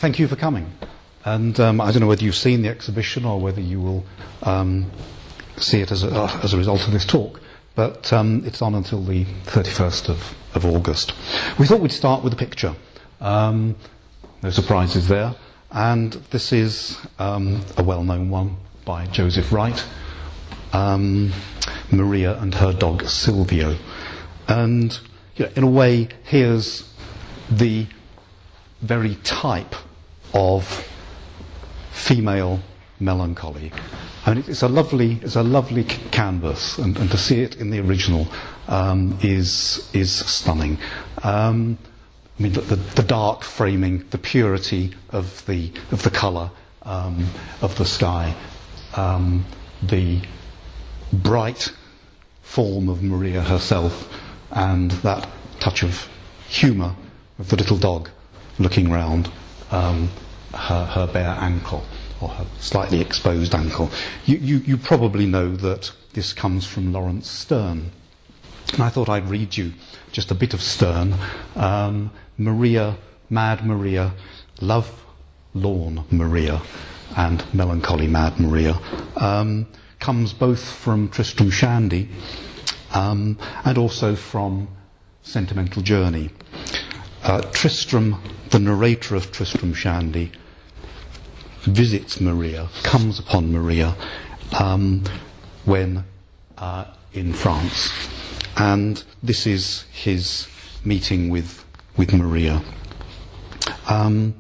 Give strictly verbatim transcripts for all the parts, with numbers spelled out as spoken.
thank you for coming. And um, I don't know whether you've seen the exhibition or whether you will um, see it as a, uh, as a result of this talk, but um, it's on until the thirty-first of, of August. We thought we'd start with a picture. Um, no surprises there. And this is um, a well-known one by Joseph Wright, um, Maria and her dog Silvio. And you know, in a way, here's the very type of female melancholy. I mean, it's a lovely, it's a lovely c- canvas, and, and to see it in the original um, is is stunning. Um, I mean, the, the, the dark framing, the purity of the of the colour um, of the sky, um, the bright form of Maria herself, and that touch of humour of the little dog looking round um, her, her bare ankle, or her slightly exposed ankle. You, you, you probably know that this comes from Laurence Sterne. And I thought I'd read you just a bit of Sterne. Um, Maria, Mad Maria, Love Lorn Maria, and Melancholy Mad Maria um, comes both from Tristram Shandy um, and also from Sentimental Journey. Uh, Tristram, the narrator of Tristram Shandy, visits Maria, comes upon Maria um, when uh, in France. And this is his meeting with with Maria. Um,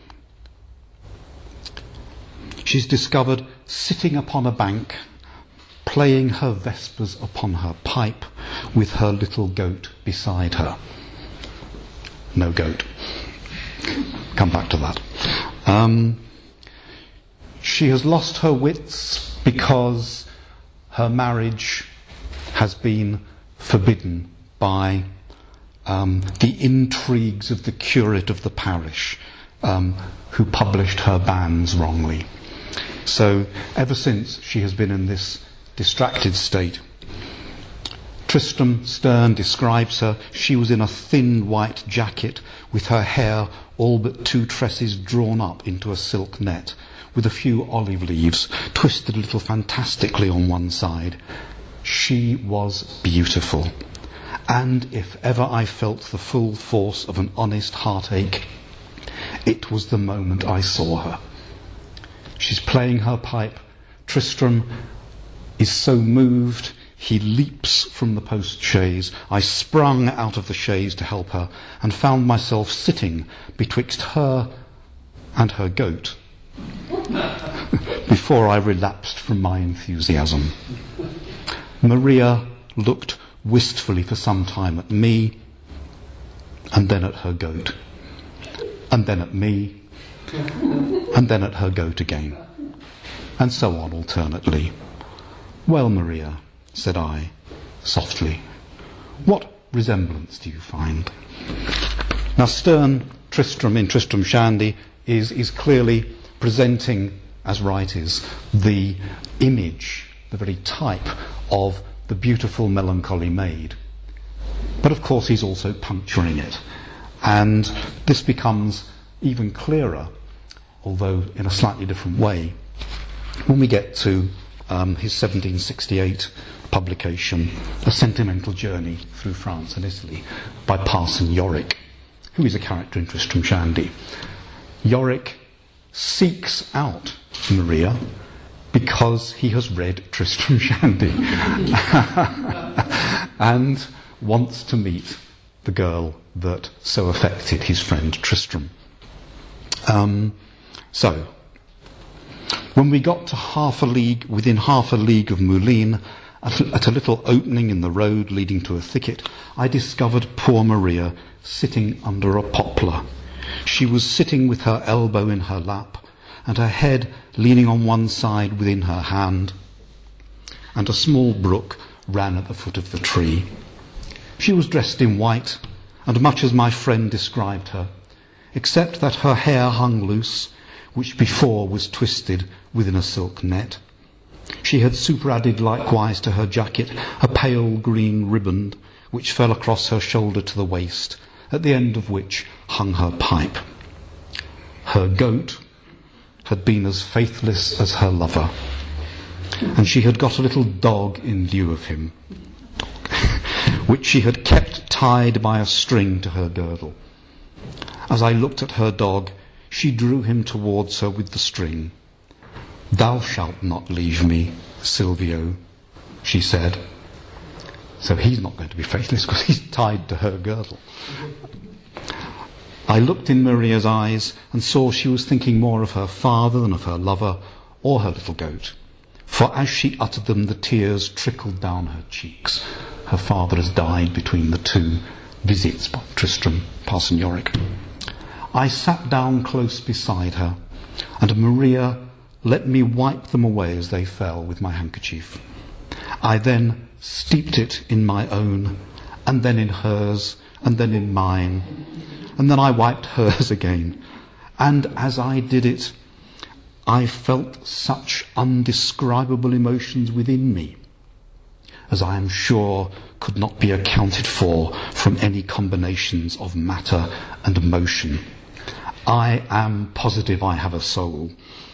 she's discovered sitting upon a bank, playing her vespers upon her pipe, with her little goat beside her. No goat. Come back to that. Um, she has lost her wits because her marriage has been forbidden by um, the intrigues of the curate of the parish, um, who published her bans wrongly. So ever since, she has been in this distracted state. Tristram Sterne describes her. She was in a thin white jacket, with her hair all but two tresses drawn up into a silk net, with a few olive leaves twisted a little fantastically on one side. She was beautiful, and if ever I felt the full force of an honest heartache, it was the moment I saw her. She's playing her pipe. Tristram is so moved, he leaps from the post-chaise. I sprung out of the chaise to help her, and found myself sitting betwixt her and her goat before I relapsed from my enthusiasm. Maria looked wistfully for some time at me, and then at her goat, and then at me, and then at her goat again, and so on alternately. "Well, Maria," said I, softly, "what resemblance do you find?" Now, Sterne, Tristram in Tristram Shandy, is, is clearly presenting, as Wright is, the image, the very type of the beautiful melancholy maid. But of course he's also puncturing it. And this becomes even clearer, although in a slightly different way, when we get to um, his seventeen sixty-eight publication, A Sentimental Journey Through France and Italy, by Parson Yorick, who is a character in Tristram Shandy. Yorick seeks out Maria because he has read Tristram Shandy and wants to meet the girl that so affected his friend Tristram. Um, so, when we got to half a league, within half a league of Moulines, at a, at a little opening in the road leading to a thicket, I discovered poor Maria sitting under a poplar. She was sitting with her elbow in her lap, and her head leaning on one side within her hand, and a small brook ran at the foot of the tree. She was dressed in white, and much as my friend described her, except that her hair hung loose, which before was twisted within a silk net. She had superadded likewise to her jacket a pale green riband, which fell across her shoulder to the waist, at the end of which hung her pipe. her goat, had been as faithless as her lover, and she had got a little dog in lieu of him, which she had kept tied by a string to her girdle. As I looked at her dog, she drew him towards her with the string. "Thou shalt not leave me, Silvio," she said. So he's not going to be faithless because he's tied to her girdle. I looked in Maria's eyes and saw she was thinking more of her father than of her lover or her little goat. For as she uttered them, the tears trickled down her cheeks. Her father has died between the two visits by Tristram, Parson Yorick. I sat down close beside her, and Maria let me wipe them away as they fell with my handkerchief. I then steeped it in my own, and then in hers, and then in mine, and then I wiped hers again. And as I did it, I felt such undescribable emotions within me, as I am sure could not be accounted for from any combinations of matter and emotion. I am positive I have a soul.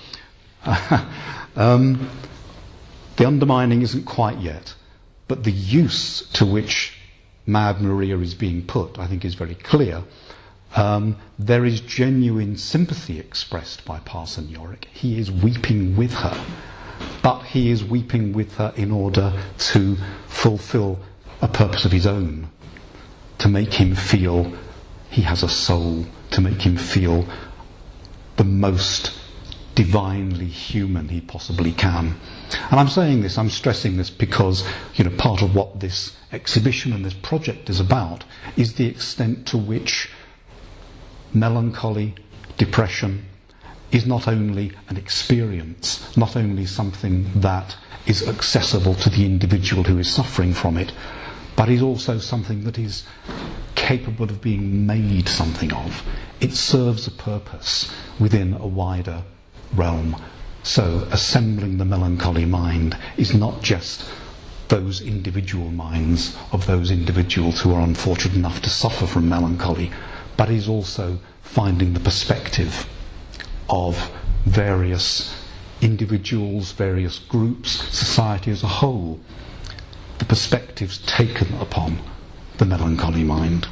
um, the undermining isn't quite yet, but the use to which Mad Maria is being put, I think, is very clear. Um, there is genuine sympathy expressed by Parson Yorick. He is weeping with her, but he is weeping with her in order to fulfill a purpose of his own, to make him feel he has a soul, to make him feel the most divinely human he possibly can. And I'm saying this, I'm stressing this because, you know, part of what this exhibition and this project is about is the extent to which melancholy, depression, is not only an experience, not only something that is accessible to the individual who is suffering from it, but is also something that is capable of being made something of. It serves a purpose within a wider realm. So assembling the melancholy mind is not just those individual minds of those individuals who are unfortunate enough to suffer from melancholy, but is also finding the perspective of various individuals, various groups, society as a whole, the perspectives taken upon the melancholy mind.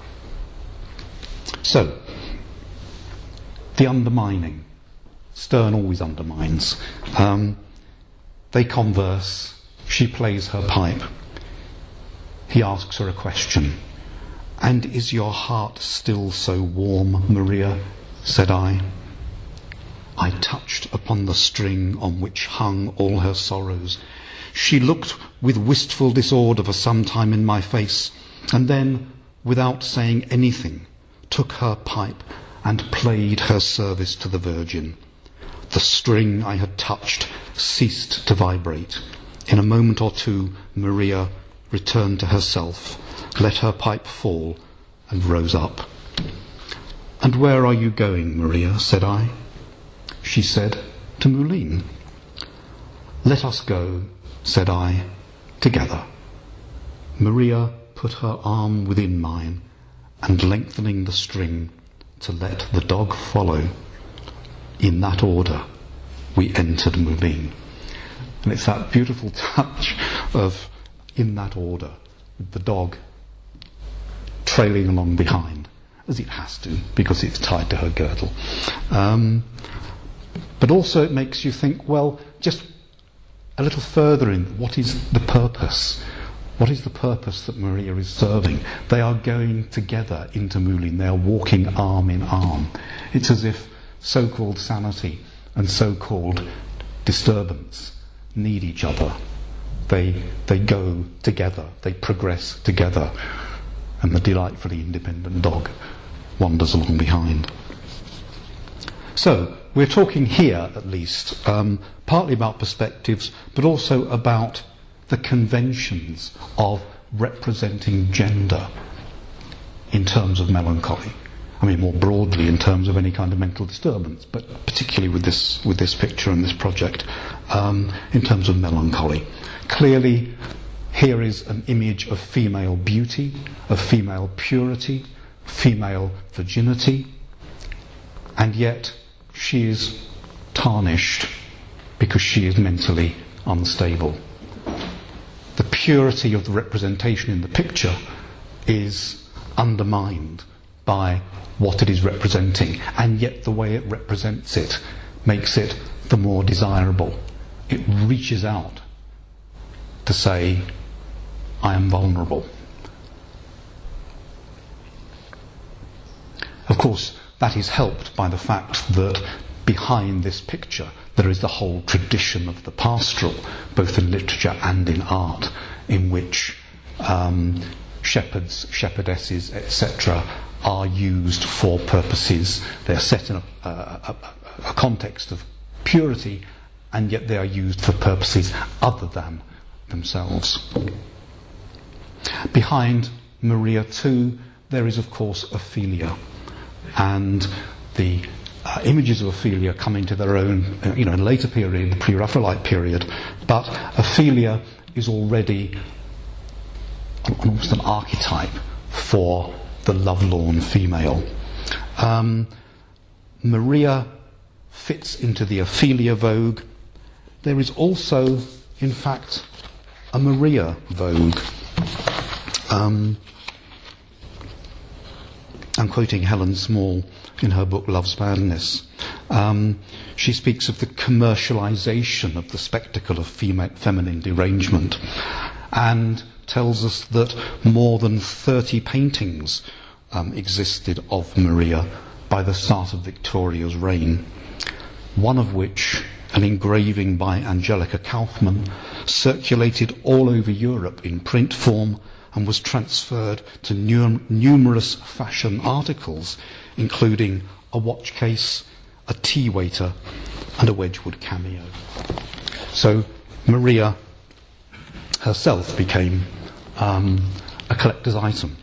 So, the undermining. Sterne always undermines. Um, they converse. She plays her pipe. He asks her a question. "And is your heart still so warm, Maria?" said I. I touched upon the string on which hung all her sorrows. She looked with wistful disorder for some time in my face, and then, without saying anything, took her pipe and played her service to the Virgin. The string I had touched ceased to vibrate. In a moment or two, Maria returned to herself, let her pipe fall, and rose up. "And where are you going, Maria?" said I. She said, "To Moulins." "Let us go," said I, "together." Maria put her arm within mine, and lengthening the string to let the dog follow, in that order we entered Moulins. And it's that beautiful touch of "in that order," with the dog trailing along behind, as it has to, because it's tied to her girdle. Um, but also it makes you think, well, just a little further in, what is the purpose? What is the purpose that Maria is serving? They are going together into Moulins. They are walking arm in arm. It's as if so-called sanity and so-called disturbance need each other. They, they go together. They progress together. And the delightfully independent dog wanders along behind. So, we're talking here, at least, um, partly about perspectives, but also about the conventions of representing gender in terms of melancholy. I mean, more broadly in terms of any kind of mental disturbance, but particularly with this with this picture and this project, um, in terms of melancholy. Clearly, here is an image of female beauty, of female purity, female virginity, and yet she is tarnished because she is mentally unstable. The purity of the representation in the picture is undermined by what it is representing, and yet the way it represents it makes it the more desirable. It reaches out to say, I am vulnerable. Of course, that is helped by the fact that behind this picture there is the whole tradition of the pastoral, both in literature and in art, in which um, shepherds, shepherdesses, et cetera are used for purposes. They're set in a, a, a context of purity, and yet they are used for purposes other than themselves. Behind Maria too, there is of course Ophelia, and the uh, images of Ophelia come into their own, uh, you know, in a later period, the pre-Raphaelite period, but Ophelia is already almost an archetype for the lovelorn female. Um, Maria fits into the Ophelia vogue. There is also, in fact, a Maria vogue. Um, I'm quoting Helen Small in her book Love's Madness. Um, she speaks of the commercialization of the spectacle of fema- feminine derangement, and tells us that more than thirty paintings um, existed of Maria by the start of Victoria's reign, one of which, an engraving by Angelica Kaufmann, circulated all over Europe in print form and was transferred to num- numerous fashion articles, including a watch case, a tea waiter, and a Wedgwood cameo. So Maria herself became um, a collector's item.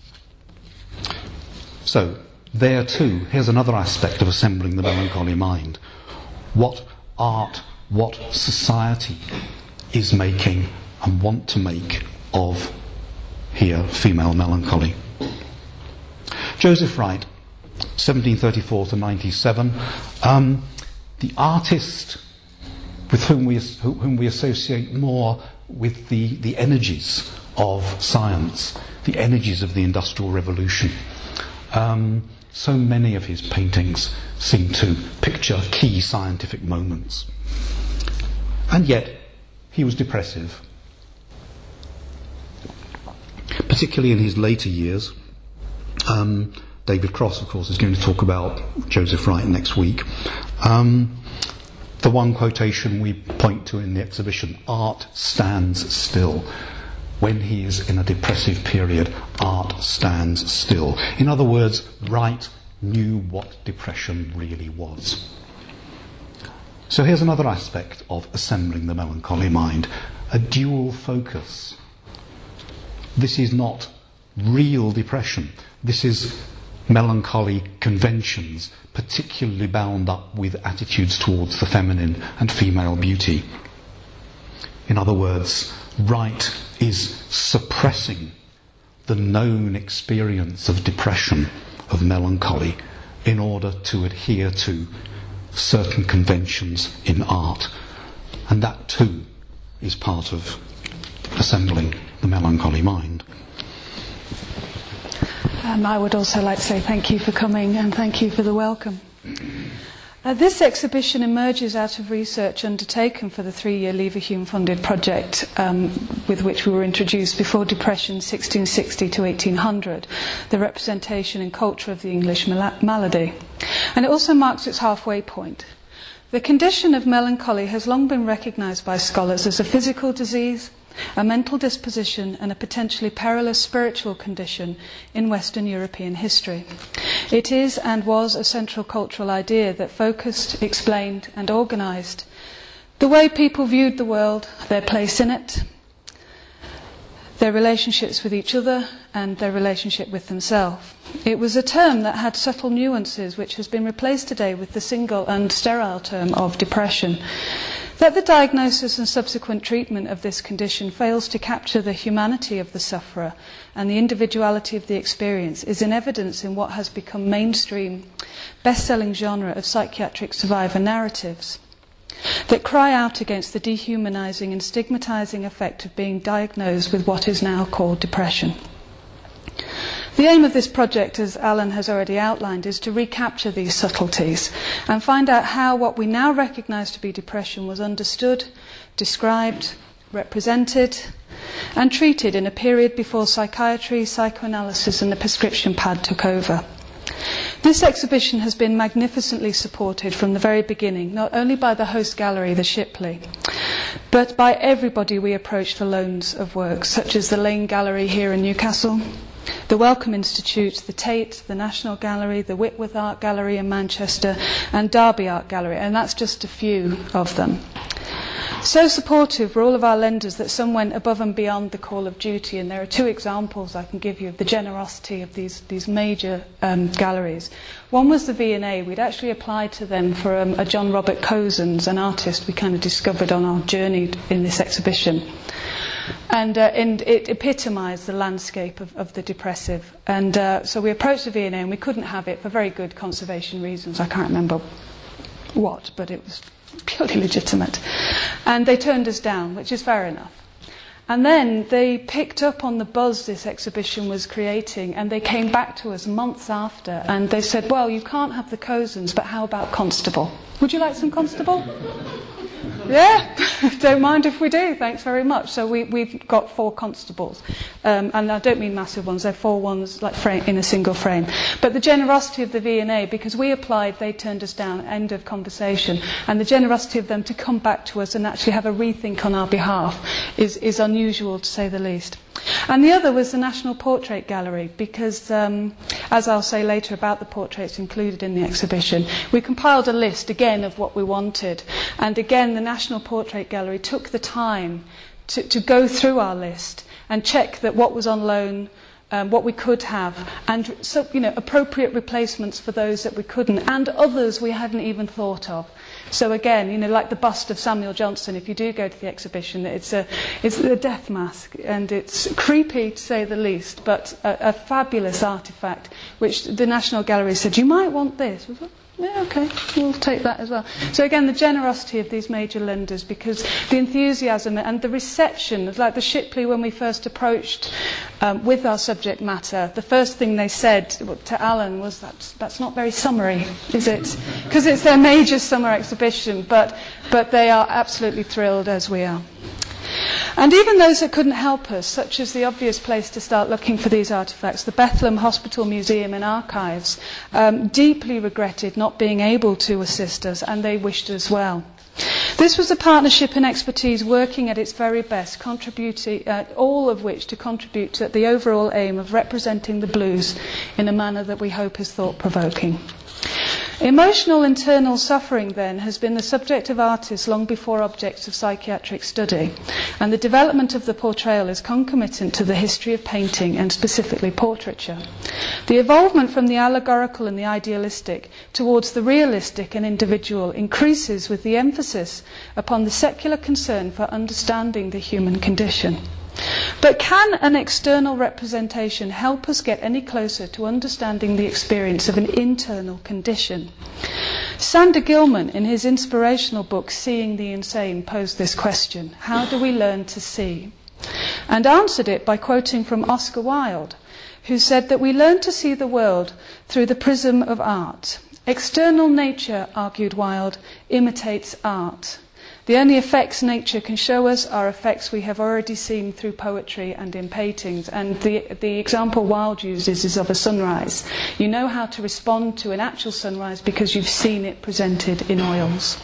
So there too, here's another aspect of assembling the melancholy mind. What art, what society is making and want to make of, here, female melancholy. Joseph Wright, seventeen thirty-four to ninety-seven, um, the artist with whom we whom we associate more with the, the energies of science, the energies of the Industrial Revolution. Um, so many of his paintings seem to picture key scientific moments. And yet, he was depressive. Particularly in his later years. Um, David Cross, of course, is going to talk about Joseph Wright next week. Um, the one quotation we point to in the exhibition, art stands still. When he is in a depressive period, art stands still. In other words, Wright knew what depression really was. So here's another aspect of assembling the melancholy mind, a dual focus. This is not real depression. This is melancholy conventions, particularly bound up with attitudes towards the feminine and female beauty. In other words, Wright is suppressing the known experience of depression, of melancholy, in order to adhere to certain conventions in art. And that too is part of assembling the melancholy mind. Um, I would also like to say thank you for coming and thank you for the welcome. Uh, this exhibition emerges out of research undertaken for the three-year Leverhulme-funded project um, with which we were introduced before Depression sixteen sixty to eighteen hundred, the representation and culture of the English mal- malady. And it also marks its halfway point. The condition of melancholy has long been recognised by scholars as a physical disease, a mental disposition and a potentially perilous spiritual condition in Western European history. It is and was a central cultural idea that focused, explained and organised the way people viewed the world, their place in it, their relationships with each other and their relationship with themselves. It was a term that had subtle nuances which has been replaced today with the single and sterile term of depression. That the diagnosis and subsequent treatment of this condition fails to capture the humanity of the sufferer and the individuality of the experience is in evidence in what has become mainstream, best-selling genre of psychiatric survivor narratives that cry out against the dehumanizing and stigmatizing effect of being diagnosed with what is now called depression. The aim of this project, as Alan has already outlined, is to recapture these subtleties and find out how what we now recognise to be depression was understood, described, represented and treated in a period before psychiatry, psychoanalysis and the prescription pad took over. This exhibition has been magnificently supported from the very beginning, not only by the host gallery, the Shipley, but by everybody we approached for loans of works, such as the Lane Gallery here in Newcastle, the Wellcome Institute, the Tate, the National Gallery, the Whitworth Art Gallery in Manchester, and Derby Art Gallery, and that's just a few of them. So supportive were all of our lenders that some went above and beyond the call of duty, and there are two examples I can give you of the generosity of these, these major um, galleries. One was the V and A. We'd actually applied to them for um, a John Robert Cozens, an artist we kind of discovered on our journey in this exhibition. And, uh, and it epitomised the landscape of, of the depressive. And uh, so we approached the V and A and we couldn't have it for very good conservation reasons. I can't remember what, but it was purely legitimate. And they turned us down, which is fair enough. And then they picked up on the buzz this exhibition was creating, and they came back to us months after and they said, well, you can't have the Cozens, but how about Constable? Would you like some Constable? Yeah, don't mind if we do, thanks very much. So we, we've got four Constables. Um, and I don't mean massive ones, they're four ones like frame, in a single frame. But the generosity of the V and A, because we applied, they turned us down, end of conversation. And the generosity of them to come back to us and actually have a rethink on our behalf is, is unusual, to say the least. And the other was the National Portrait Gallery, because, um, as I'll say later about the portraits included in the exhibition, we compiled a list, again, of what we wanted. And again, the National Portrait Gallery took the time to, to go through our list and check that what was on loan, um, what we could have, and so, you know, appropriate replacements for those that we couldn't, and others we hadn't even thought of. So again, you know, like the bust of Samuel Johnson, if you do go to the exhibition, it's a, it's a death mask, and it's creepy to say the least, but a, a fabulous artefact, which the National Gallery said, you might want this. Was it? Yeah, okay, we'll take that as well. So again, the generosity of these major lenders, because the enthusiasm and the reception, like the Shipley when we first approached um, with our subject matter, the first thing they said to Alan was, that's, that's not very summery, is it? Because it's their major summer exhibition, but, but they are absolutely thrilled, as we are. And even those that couldn't help us, such as the obvious place to start looking for these artefacts, the Bethlehem Hospital Museum and Archives, um, deeply regretted not being able to assist us, and they wished us well. This was a partnership and expertise working at its very best, contributing, uh, all of which to contribute to the overall aim of representing the blues in a manner that we hope is thought-provoking. Emotional internal suffering, then, has been the subject of artists long before objects of psychiatric study, and the development of the portrayal is concomitant to the history of painting and specifically portraiture. The evolvement from the allegorical and the idealistic towards the realistic and individual increases with the emphasis upon the secular concern for understanding the human condition. But can an external representation help us get any closer to understanding the experience of an internal condition? Sander Gilman, in his inspirational book Seeing the Insane, posed this question: how do we learn to see? And answered it by quoting from Oscar Wilde, who said that we learn to see the world through the prism of art. External nature, argued Wilde, imitates art. The only effects nature can show us are effects we have already seen through poetry and in paintings. And the, the example Wilde uses is of a sunrise. You know how to respond to an actual sunrise because you've seen it presented in oils.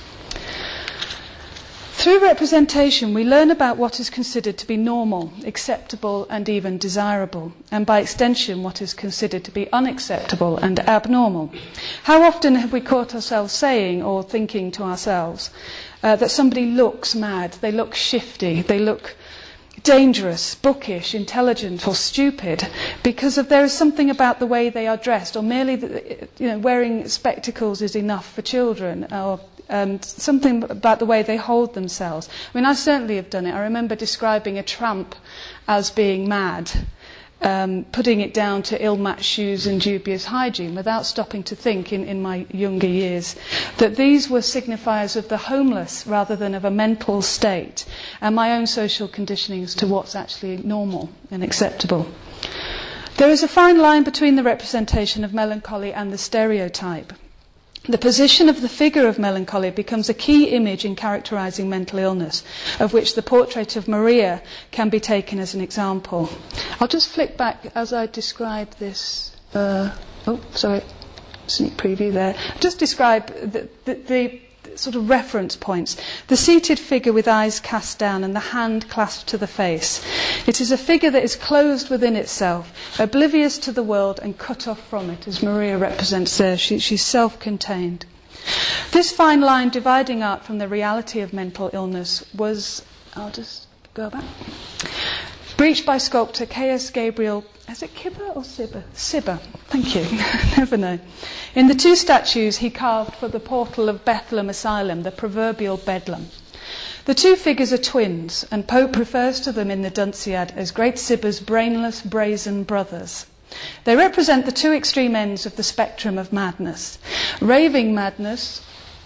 Through representation, we learn about what is considered to be normal, acceptable, and even desirable, and by extension, what is considered to be unacceptable and abnormal. How often have we caught ourselves saying or thinking to ourselves uh, that somebody looks mad, they look shifty, they look dangerous, bookish, intelligent or stupid because of there is something about the way they are dressed, or merely the, you know, wearing spectacles is enough for children, or um, something about the way they hold themselves. I mean, I certainly have done it. I remember describing a tramp as being mad, um, putting it down to ill-matched shoes and dubious hygiene, without stopping to think in, in my younger years that these were signifiers of the homeless rather than of a mental state, and my own social conditionings to what's actually normal and acceptable. There is a fine line between the representation of melancholy and the stereotype. The position of the figure of melancholy becomes a key image in characterising mental illness, of which the portrait of Maria can be taken as an example. I'll just flick back as I describe this. Uh, oh, sorry, sneak preview there. Just describe the, the, the sort of reference points. The seated figure with eyes cast down and the hand clasped to the face. It is a figure that is closed within itself, oblivious to the world and cut off from it, as Maria represents there. She, she's self-contained. This fine line dividing art from the reality of mental illness was, I'll just go back, breached by sculptor K S Gabriel. Is it Kibber or Sibber? Sibber, thank you. Never know. In the two statues he carved for the portal of Bethlehem Asylum, the proverbial Bedlam. The two figures are twins, and Pope refers to them in the Dunciad as Great Sibber's brainless, brazen brothers. They represent the two extreme ends of the spectrum of madness. Raving madness,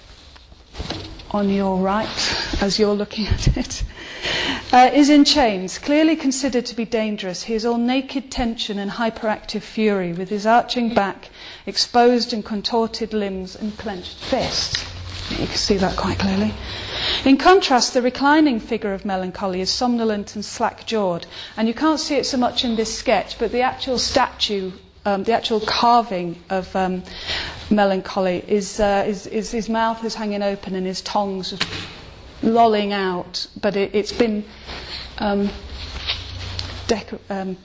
on your right, as you're looking at it, Uh, is in chains, clearly considered to be dangerous. He is all naked tension and hyperactive fury, with his arching back, exposed and contorted limbs and clenched fists. You can see that quite clearly. In contrast, the reclining figure of melancholy is somnolent and slack-jawed, and you can't see it so much in this sketch, but the actual statue, um, the actual carving of um, melancholy is, uh, is, is his mouth is hanging open and his tongues are lolling out, but it, it's been um, deco- um,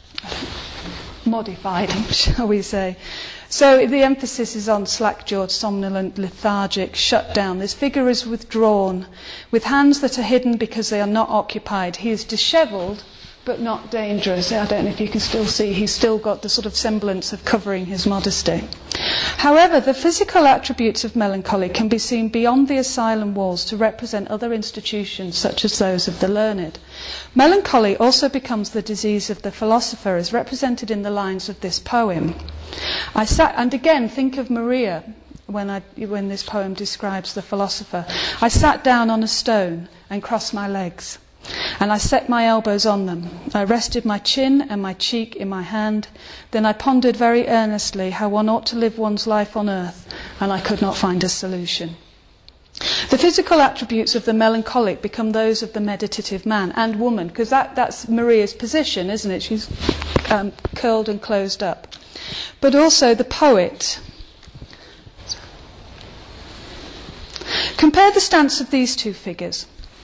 modified, shall we say. So the emphasis is on slack-jawed, somnolent, lethargic, shut down. This figure is withdrawn, with hands that are hidden because they are not occupied. He is dishevelled, but not dangerous. I don't know if you can still see, he's still got the sort of semblance of covering his modesty. However, the physical attributes of melancholy can be seen beyond the asylum walls to represent other institutions, such as those of the learned. Melancholy also becomes the disease of the philosopher, as represented in the lines of this poem. I sat, and again, think of Maria when, I, when this poem describes the philosopher. I sat down on a stone and crossed my legs, and I set my elbows on them. I rested my chin and my cheek in my hand. Then I pondered very earnestly how one ought to live one's life on earth, and I could not find a solution. The physical attributes of the melancholic become those of the meditative man and woman, because that, that's Maria's position, isn't it? She's um, curled and closed up. But also the poet. Compare the stance of these two figures.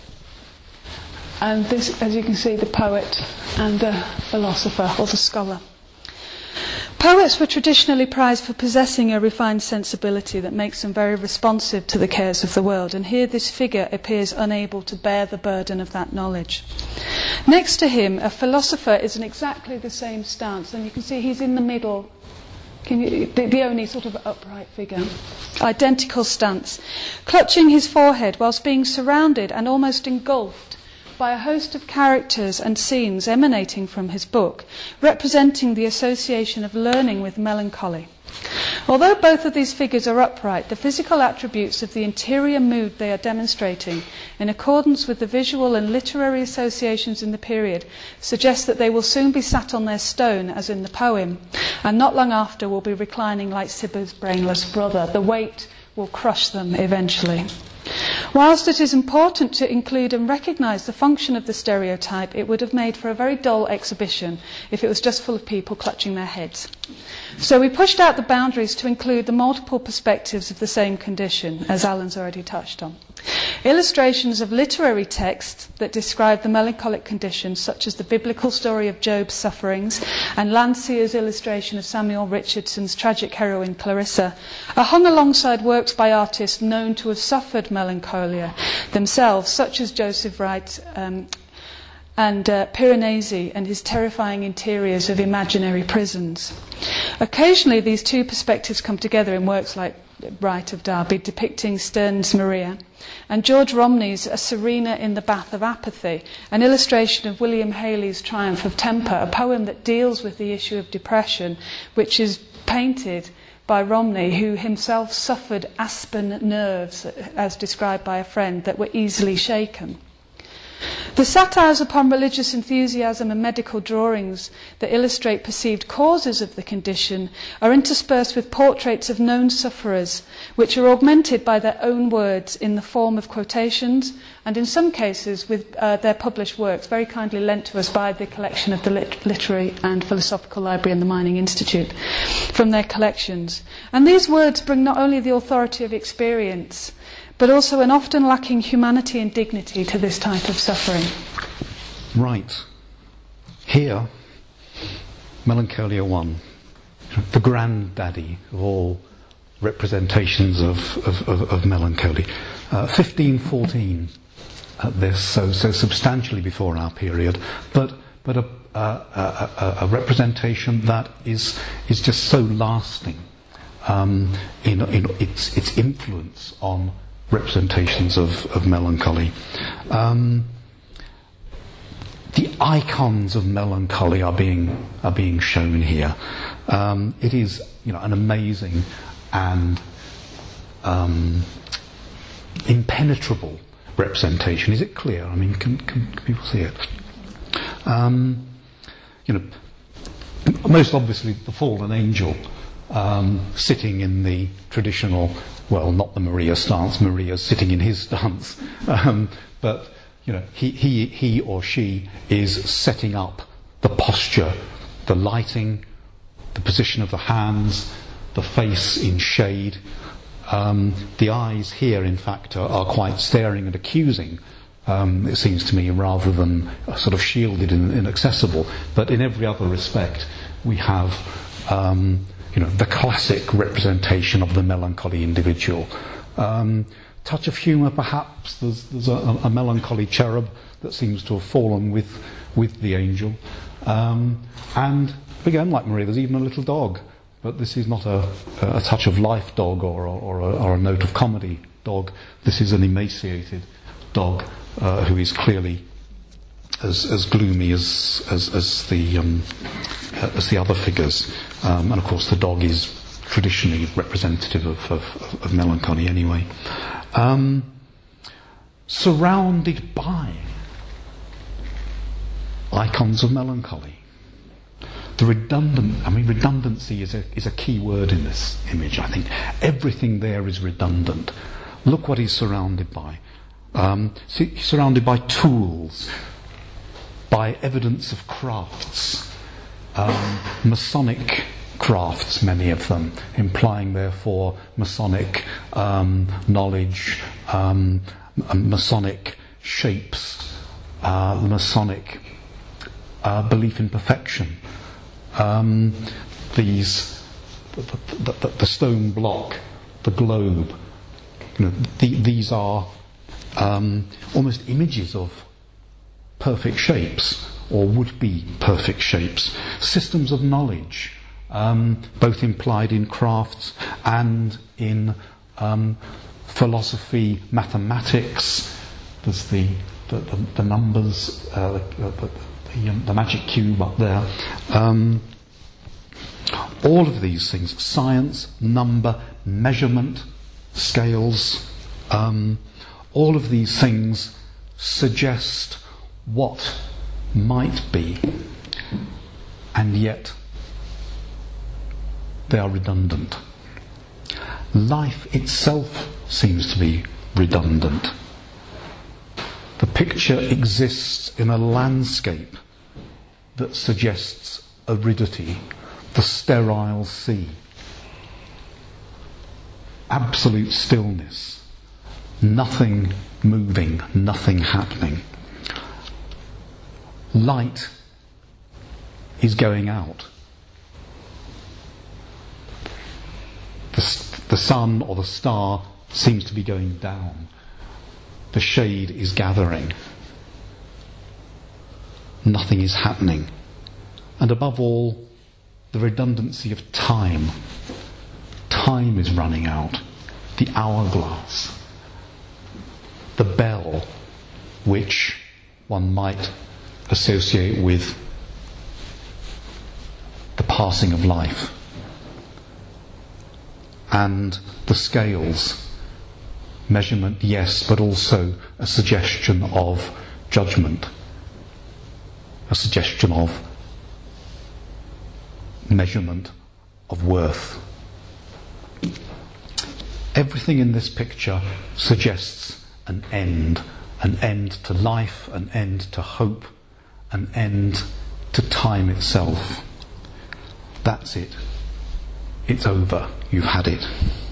And this, as you can see, the poet and the philosopher, or the scholar. Poets were traditionally prized for possessing a refined sensibility that makes them very responsive to the cares of the world, and here this figure appears unable to bear the burden of that knowledge. Next to him, a philosopher is in exactly the same stance, and you can see he's in the middle, can you, the, the only sort of upright figure. Identical stance, clutching his forehead whilst being surrounded and almost engulfed by a host of characters and scenes emanating from his book, representing the association of learning with melancholy. Although both of these figures are upright, the physical attributes of the interior mood they are demonstrating, in accordance with the visual and literary associations in the period, suggest that they will soon be sat on their stone, as in the poem, and not long after will be reclining like Sibber's brainless brother. The weight will crush them eventually. Whilst it is important to include and recognise the function of the stereotype, it would have made for a very dull exhibition if it was just full of people clutching their heads. So we pushed out the boundaries to include the multiple perspectives of the same condition, as Alan's already touched on. Illustrations of literary texts that describe the melancholic condition, such as the biblical story of Job's sufferings and Landseer's illustration of Samuel Richardson's tragic heroine Clarissa, are hung alongside works by artists known to have suffered melancholia themselves, such as Joseph Wright, um, and uh, Piranesi and his terrifying interiors of imaginary prisons. Occasionally these two perspectives come together in works like Rite of Derby, depicting Sterne's Maria, and George Romney's A Serena in the Bath of Apathy, an illustration of William Haley's Triumph of Temper, a poem that deals with the issue of depression, which is painted by Romney, who himself suffered aspen nerves, as described by a friend, that were easily shaken. The satires upon religious enthusiasm and medical drawings that illustrate perceived causes of the condition are interspersed with portraits of known sufferers, which are augmented by their own words in the form of quotations, and in some cases with uh, their published works, very kindly lent to us by the collection of the Lit- Literary and Philosophical Library and the Mining Institute, from their collections. And these words bring not only the authority of experience, but also an often lacking humanity and dignity to this type of suffering. Right. Here, Melancholia one, the granddaddy of all representations of, of, of, of melancholy. Uh, fifteen fourteen at this, so, so substantially before our period, but, but a, a, a, a representation that is, is just so lasting um, in, in its, its influence on representations of, of melancholy. Um, the icons of melancholy are being are being shown here. Um, it is, you know, an amazing and um, impenetrable representation. Is it clear? I mean, can, can, can people see it? Um, you know, most obviously the fallen angel um, sitting in the traditional. Well, not the Maria stance. Maria's sitting in his stance, um, but you know, he, he, he or she is setting up the posture, the lighting, the position of the hands, the face in shade. Um, the eyes here, in fact, are, are quite staring and accusing. Um, it seems to me, rather than uh, sort of shielded and inaccessible. But in every other respect, we have. Um, You know, the classic representation of the melancholy individual. Um, touch of humour, perhaps. There's, there's a, a melancholy cherub that seems to have fallen with with the angel. Um, and again, like Maria, there's even a little dog. But this is not a, a touch of life dog or, or, a, or a note of comedy dog. This is an emaciated dog uh, who is clearly as as gloomy as as, as the um, as the other figures. Um, and of course the dog is traditionally representative of, of, of melancholy anyway. Um, surrounded by icons of melancholy. The redundant, I mean redundancy is a, is a key word in this image, I think. Everything there is redundant. Look what he's surrounded by. Um, see, he's surrounded by tools, by evidence of crafts, um, Masonic crafts, many of them, implying therefore Masonic um, knowledge, um, Masonic shapes, uh, Masonic uh, belief in perfection. Um, these, the, the, the, the stone block, the globe, you know, the, these are um, almost images of perfect shapes, or would-be perfect shapes, systems of knowledge. Um, both implied in crafts and in um, philosophy, mathematics. There's the the, the, the numbers, uh, the, the, the, um, the magic cube up there. Um, all of these things: science, number, measurement, scales. Um, all of these things suggest what might be, and yet they are redundant. Life itself seems to be redundant. The picture exists in a landscape that suggests aridity, the sterile sea, absolute stillness, nothing moving, nothing happening. Light is going out. The, the sun or the star seems to be going down. The shade is gathering. nothing is happening. And above all, the redundancy of time. Time is running out. The hourglass. The bell, which one might associate with the passing of life. And the scales. Measurement, yes, but also a suggestion of judgment. A suggestion of measurement of worth. Everything in this picture suggests an end. An end to life, an end to hope, an end to time itself. That's it. It's over. You've had it.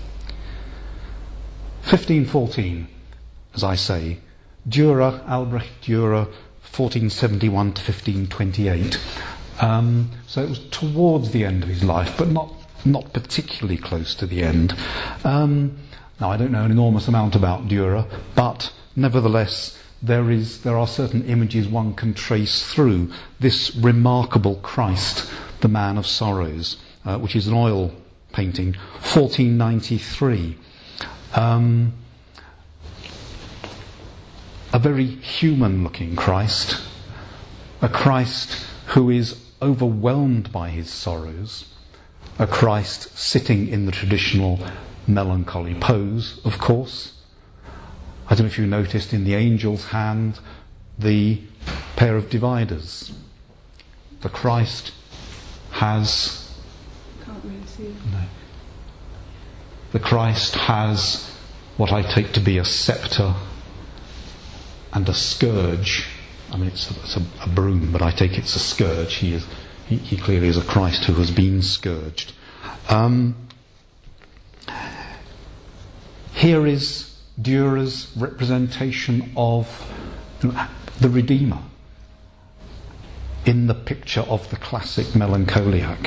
fifteen fourteen, as I say, Dürer, Albrecht Dürer, fourteen seventy-one to fifteen twenty-eight. Um, so it was towards the end of his life, but not not particularly close to the end. Um, now, I don't know an enormous amount about Dürer, but nevertheless, there is there are certain images one can trace through this remarkable Christ, the Man of Sorrows, uh, which is an oil painting, fourteen ninety-three. Um, a very human-looking Christ, a Christ who is overwhelmed by his sorrows, a Christ sitting in the traditional melancholy pose, of course. I don't know if you noticed in the angel's hand the pair of dividers. The Christ has... Can't really see it. No. The Christ has what I take to be a sceptre and a scourge. I mean, it's a, it's a, a broom, but I take it's a scourge. He is, he, he clearly is a Christ who has been scourged. Um, here is Dürer's representation of the Redeemer in the picture of the classic melancholiac,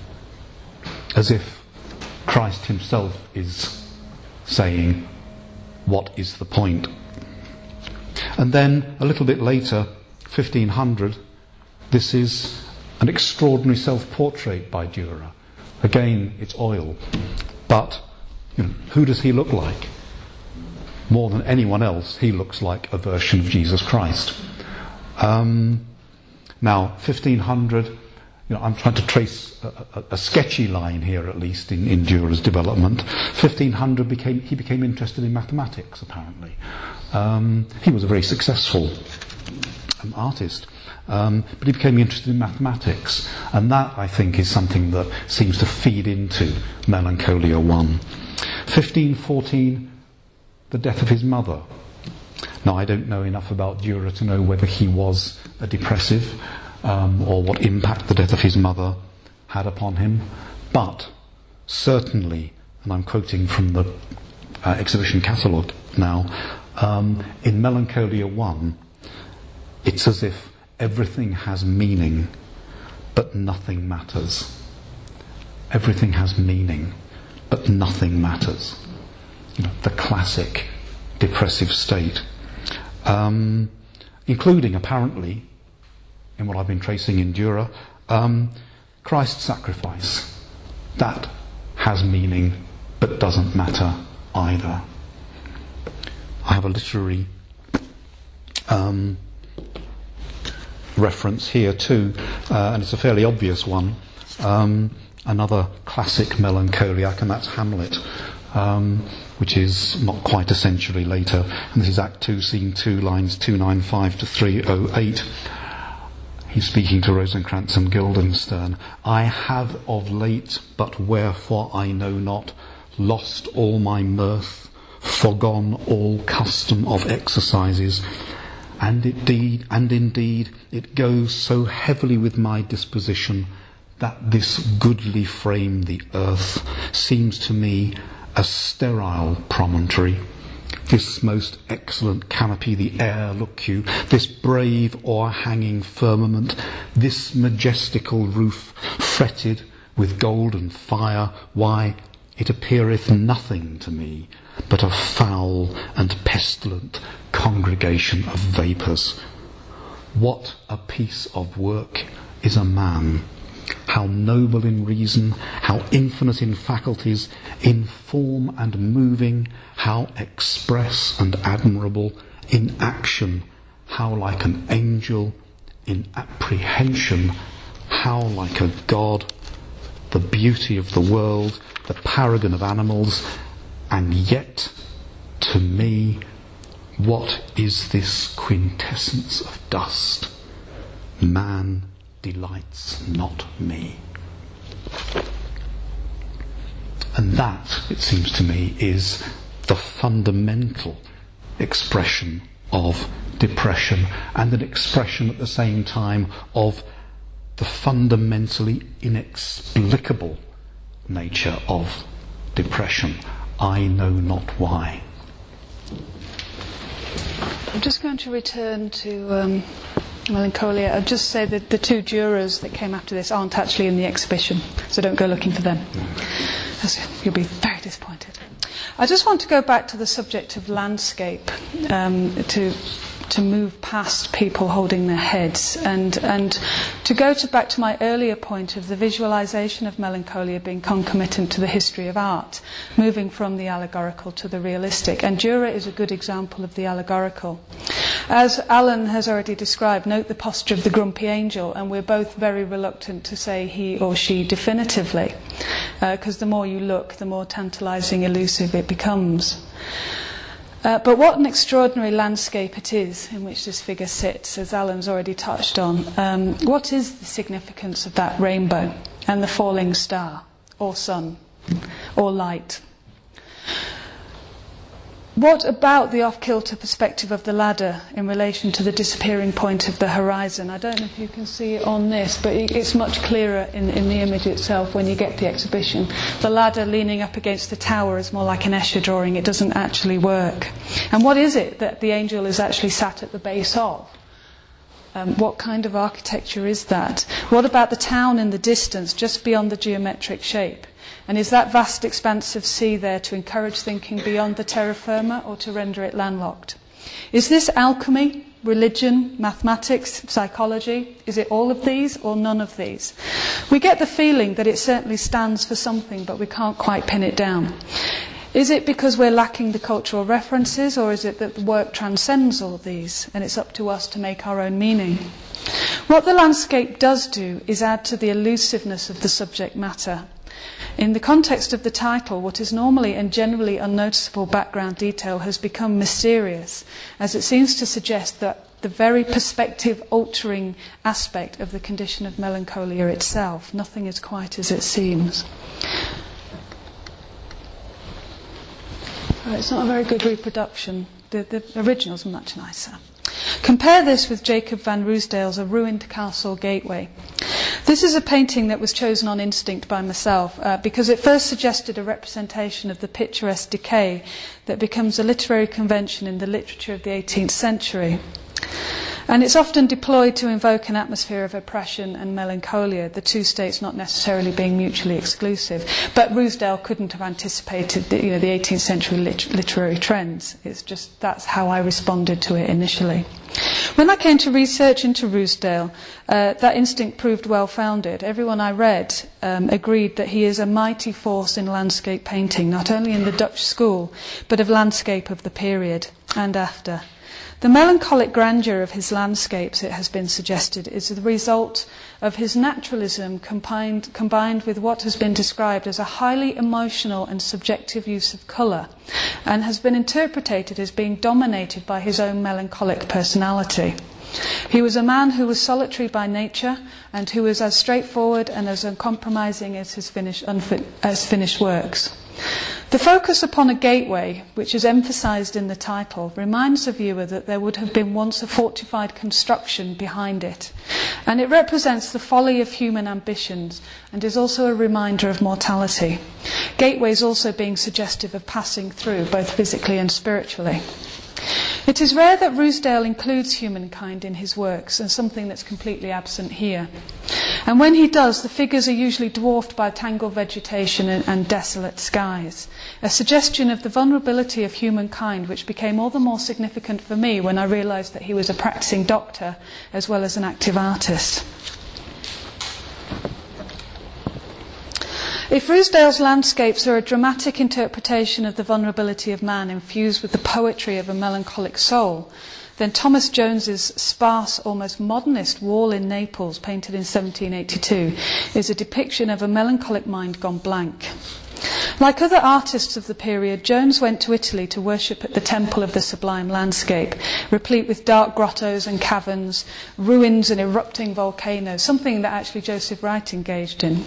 as if Christ himself is saying, what is the point? And then a little bit later, fifteen hundred, this is an extraordinary self-portrait by Dürer. Again, it's oil. But you know, who does he look like? More than anyone else, he looks like a version of Jesus Christ. Um, now, fifteen hundred, you know, I'm trying to trace a, a, a sketchy line here, at least, in, in Dürer's development. fifteen hundred, became, he became interested in mathematics, apparently. Um, he was a very successful um, artist, um, but he became interested in mathematics, and that, I think, is something that seems to feed into Melancholia one. fifteen fourteen, the death of his mother. Now, I don't know enough about Dürer to know whether he was a depressive um, or what impact the death of his mother had upon him, but certainly, and I'm quoting from the uh, exhibition catalogue now, um, in Melancholia one, it's as if everything has meaning, but nothing matters. Everything has meaning, but nothing matters. You know, the classic depressive state. Um, including, apparently, in what I've been tracing in Dürer, um, Christ's sacrifice. That has meaning, but doesn't matter either. I have a literary um, reference here too, uh, and it's a fairly obvious one. Um, another classic melancholiac, and that's Hamlet, um, which is not quite a century later. And this is Act two, Scene two, lines two ninety-five to three oh eight. He's speaking to Rosencrantz and Guildenstern. I have of late, but wherefore I know not, lost all my mirth, forgone all custom of exercises, and indeed, and indeed, it goes so heavily with my disposition that this goodly frame, the earth, seems to me a sterile promontory. This most excellent canopy, the air, look you, this brave o'erhanging firmament, this majestical roof, fretted with golden fire, why, it appeareth nothing to me but a foul and pestilent congregation of vapours. What a piece of work is a man! How noble in reason, how infinite in faculties, in form and moving, how express and admirable in action, how like an angel in apprehension, how like a god, the beauty of the world, the paragon of animals, and yet, to me, what is this quintessence of dust? Man delights not me. And that, it seems to me, is the fundamental expression of depression, and an expression at the same time of the fundamentally inexplicable nature of depression. I know not why. I'm just going to return to um, Melancholia. I'll just say that the two jurors that came after this aren't actually in the exhibition, so don't go looking for them. You'll be very disappointed. I just want to go back to the subject of landscape, um, to to move past people holding their heads, and and to go to back to my earlier point of the visualization of Melancholia being concomitant to the history of art, moving from the allegorical to the realistic. And Dürer is a good example of the allegorical. As Alan has already described, note the posture of the grumpy angel, and we're both very reluctant to say he or she definitively, because uh, the more you look, the more tantalizing, elusive it becomes. Uh, but what an extraordinary landscape it is in which this figure sits, as Alan's already touched on. Um, what is the significance of that rainbow and the falling star, or sun, or light? What about the off-kilter perspective of the ladder in relation to the disappearing point of the horizon? I don't know if you can see it on this, but it's much clearer in, in the image itself when you get the exhibition. The ladder leaning up against the tower is more like an Escher drawing. It doesn't actually work. And what is it that the angel is actually sat at the base of? Um, what kind of architecture is that? What about the town in the distance, just beyond the geometric shape? And is that vast expanse of sea there to encourage thinking beyond the terra firma, or to render it landlocked? Is this alchemy, religion, mathematics, psychology? Is it all of these or none of these? We get the feeling that it certainly stands for something, but we can't quite pin it down. Is it because we're lacking the cultural references, or is it that the work transcends all of these and it's up to us to make our own meaning? What the landscape does do is add to the elusiveness of the subject matter. In the context of the title, what is normally and generally unnoticeable background detail has become mysterious, as it seems to suggest that the very perspective-altering aspect of the condition of melancholia itself, nothing is quite as it seems. Right, it's not a very good reproduction. The, the original's much nicer. Compare this with Jacob van Ruisdael's A Ruined Castle Gateway. This is a painting that was chosen on instinct by myself uh, because it first suggested a representation of the picturesque decay that becomes a literary convention in the literature of the eighteenth century. And it's often deployed to invoke an atmosphere of oppression and melancholia, the two states not necessarily being mutually exclusive. But Ruisdael couldn't have anticipated the, you know, the eighteenth century lit- literary trends. It's just that's how I responded to it initially. When I came to research into Ruisdael, uh, that instinct proved well-founded. Everyone I read um, agreed that he is a mighty force in landscape painting, not only in the Dutch school, but of landscape of the period and after. The melancholic grandeur of his landscapes, it has been suggested, is the result of his naturalism combined, combined with what has been described as a highly emotional and subjective use of colour, and has been interpreted as being dominated by his own melancholic personality. He was a man who was solitary by nature, and who was as straightforward and as uncompromising as his finished, unfi- as finished works. The focus upon a gateway, which is emphasised in the title, reminds the viewer that there would have been once a fortified construction behind it. And it represents the folly of human ambitions, and is also a reminder of mortality. Gateways also being suggestive of passing through, both physically and spiritually. It is rare that Ruisdael includes humankind in his works, and something that's completely absent here. And when he does, the figures are usually dwarfed by tangled vegetation and, and desolate skies, a suggestion of the vulnerability of humankind which became all the more significant for me when I realised that he was a practising doctor as well as an active artist. If Ruisdael's landscapes are a dramatic interpretation of the vulnerability of man infused with the poetry of a melancholic soul, then Thomas Jones's sparse, almost modernist wall in Naples, painted in seventeen eighty-two, is a depiction of a melancholic mind gone blank. Like other artists of the period, Jones went to Italy to worship at the Temple of the Sublime Landscape, replete with dark grottos and caverns, ruins and erupting volcanoes, something that actually Joseph Wright engaged in.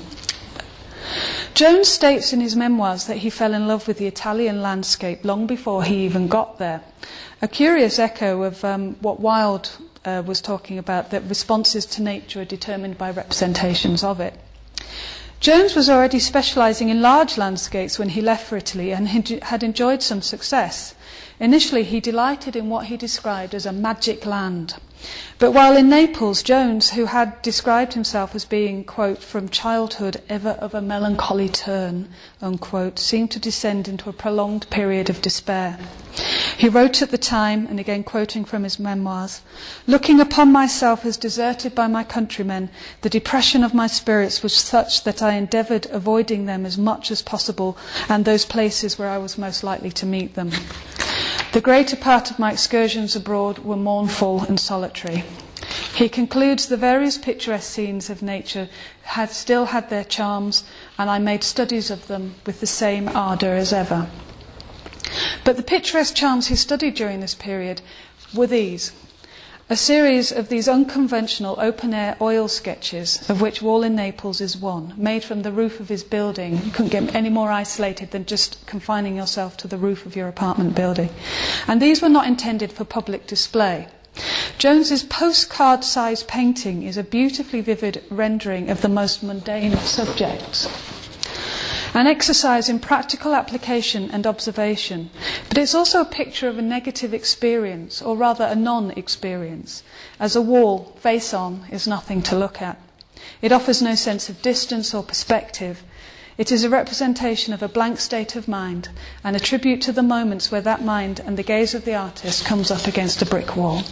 Jones states in his memoirs that he fell in love with the Italian landscape long before he even got there. A curious echo of um, what Wilde uh, was talking about, that responses to nature are determined by representations of it. Jones was already specialising in large landscapes when he left for Italy and he had enjoyed some success. Initially, he delighted in what he described as a magic land. But while in Naples, Jones, who had described himself as being, quote, from childhood ever of a melancholy turn, unquote, seemed to descend into a prolonged period of despair. He wrote at the time, and again quoting from his memoirs, "Looking upon myself as deserted by my countrymen, the depression of my spirits was such that I endeavoured avoiding them as much as possible and those places where I was most likely to meet them. The greater part of my excursions abroad were mournful and solitary." He concludes, "The various picturesque scenes of nature had still had their charms, and I made studies of them with the same ardour as ever." But the picturesque charms he studied during this period were these: a series of these unconventional open-air oil sketches, of which Wall in Naples is one, made from the roof of his building. You couldn't get any more isolated than just confining yourself to the roof of your apartment building. And these were not intended for public display. Jones's postcard-sized painting is a beautifully vivid rendering of the most mundane of subjects. An exercise in practical application and observation, but it's also a picture of a negative experience, or rather a non-experience, as a wall, face on, is nothing to look at. It offers no sense of distance or perspective. It is a representation of a blank state of mind, and a tribute to the moments where that mind and the gaze of the artist comes up against a brick wall.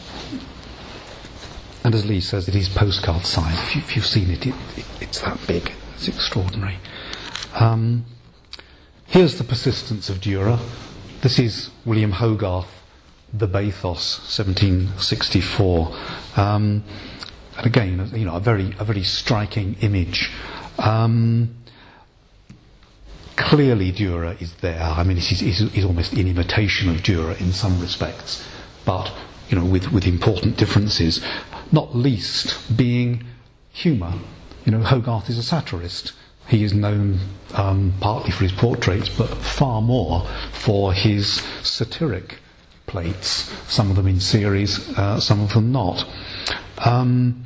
And as Lee says, it is postcard size. If, you, if you've seen it, it, it, it's that big. It's extraordinary. Um, here's the persistence of Dürer. This is William Hogarth, The Bathos, seventeen sixty-four. Um, and again, you know, a very, a very striking image. Um, clearly, Dürer is there. I mean, he's, he's, he's almost in imitation of Dürer in some respects, but you know, with, with important differences. Not least being humour. You know, Hogarth is a satirist. He is known um, partly for his portraits, but far more for his satiric plates, some of them in series, uh, some of them not. Um,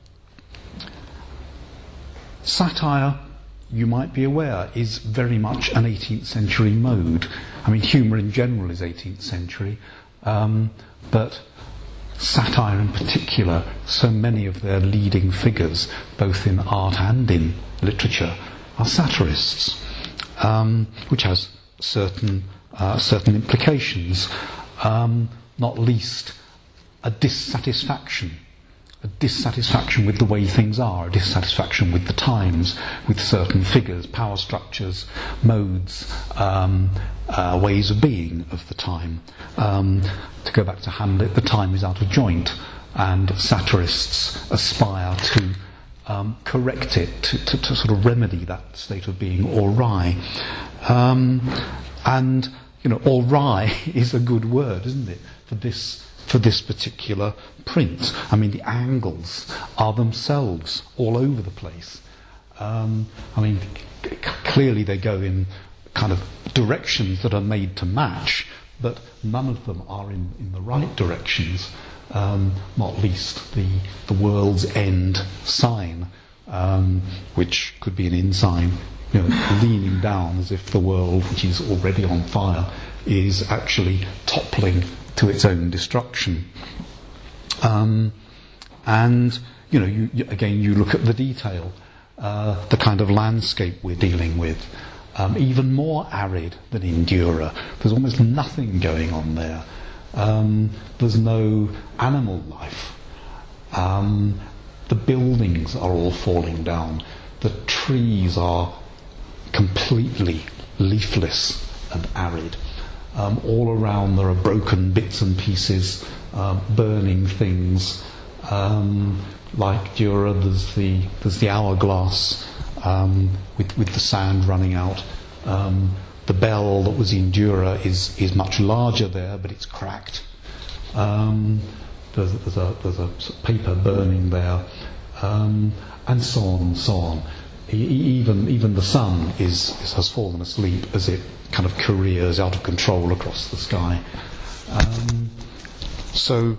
satire, you might be aware, is very much an eighteenth century mode. I mean, humour in general is eighteenth century, um, but satire in particular, so many of their leading figures, both in art and in literature, are satirists, um, which has certain uh, certain implications, um, not least a dissatisfaction, a dissatisfaction with the way things are, a dissatisfaction with the times, with certain figures, power structures, modes, um, uh, ways of being of the time. Um, to go back to Hamlet, the time is out of joint, and satirists aspire to Um, correct it, to, to, to sort of remedy that state of being awry. Um, and, you know, awry is a good word, isn't it, for this, for this particular print. I mean, the angles are themselves all over the place. Um, I mean, c- clearly they go in kind of directions that are made to match, but none of them are in, in the right directions. Um, not least the the world's end sign, um, which could be an inn sign, you know, leaning down as if the world, which is already on fire, is actually toppling to its own destruction. Um, and you know, you, you, again, you look at the detail, uh, the kind of landscape we're dealing with, um, even more arid than in Dura. There's almost nothing going on there. Um, there's no animal life. Um, the buildings are all falling down. The trees are completely leafless and arid. Um, all around there are broken bits and pieces, uh, burning things. Um, like Dura, there's the there's the hourglass um, with with the sand running out. Um, the bell that was in Dura is is much larger there, but it's cracked. Um, there's, there's a there's a paper burning there, um, and so on and so on. E- even even the sun is, is has fallen asleep as it kind of careers out of control across the sky. Um, so.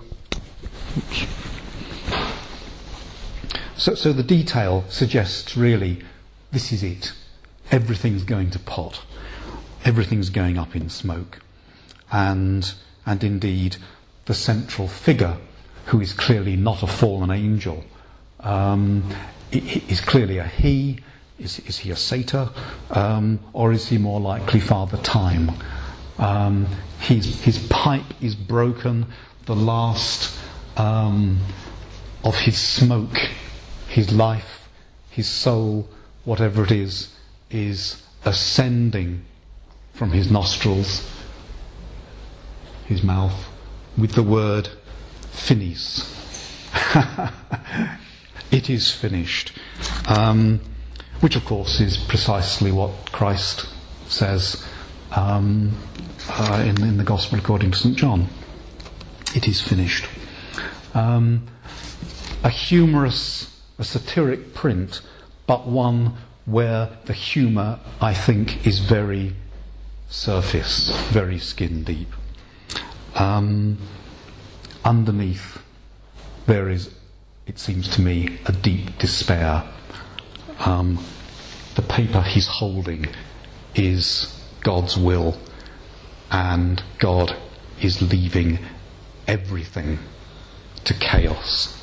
So, so the detail suggests really this is it. Everything's going to pot. Everything's going up in smoke. And, and indeed, the central figure, who is clearly not a fallen angel, um, is clearly a he. Is, is he a satyr? Um, or is he more likely Father Time? Um, his, his pipe is broken. The last um, of his smoke, his life, his soul, whatever it is, is ascending from his nostrils, his mouth, with the word finis. It is finished. Um, which, of course, is precisely what Christ says um, uh, in, in the Gospel according to Saint John. It is finished. Um, a humorous, a satiric print, but one where the humour, I think, is very surface, very skin deep. Um, underneath, there is, it seems to me, a deep despair. Um, the paper he's holding is God's will, and God is leaving everything to chaos.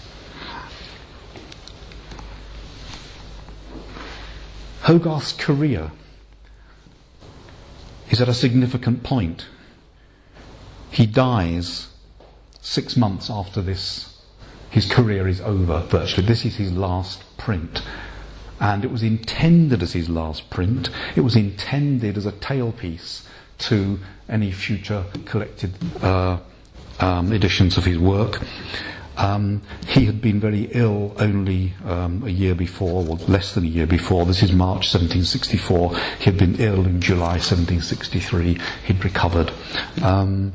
Hogarth's career is at a significant point. He dies six months after this. His career is over, virtually. This is his last print. And it was intended as his last print. It was intended as a tailpiece to any future collected uh, um, editions of his work. Um, he had been very ill only um, a year before, or less than a year before. This is March seventeen sixty-four. He had been ill in July seventeen sixty-three. He'd recovered. Um,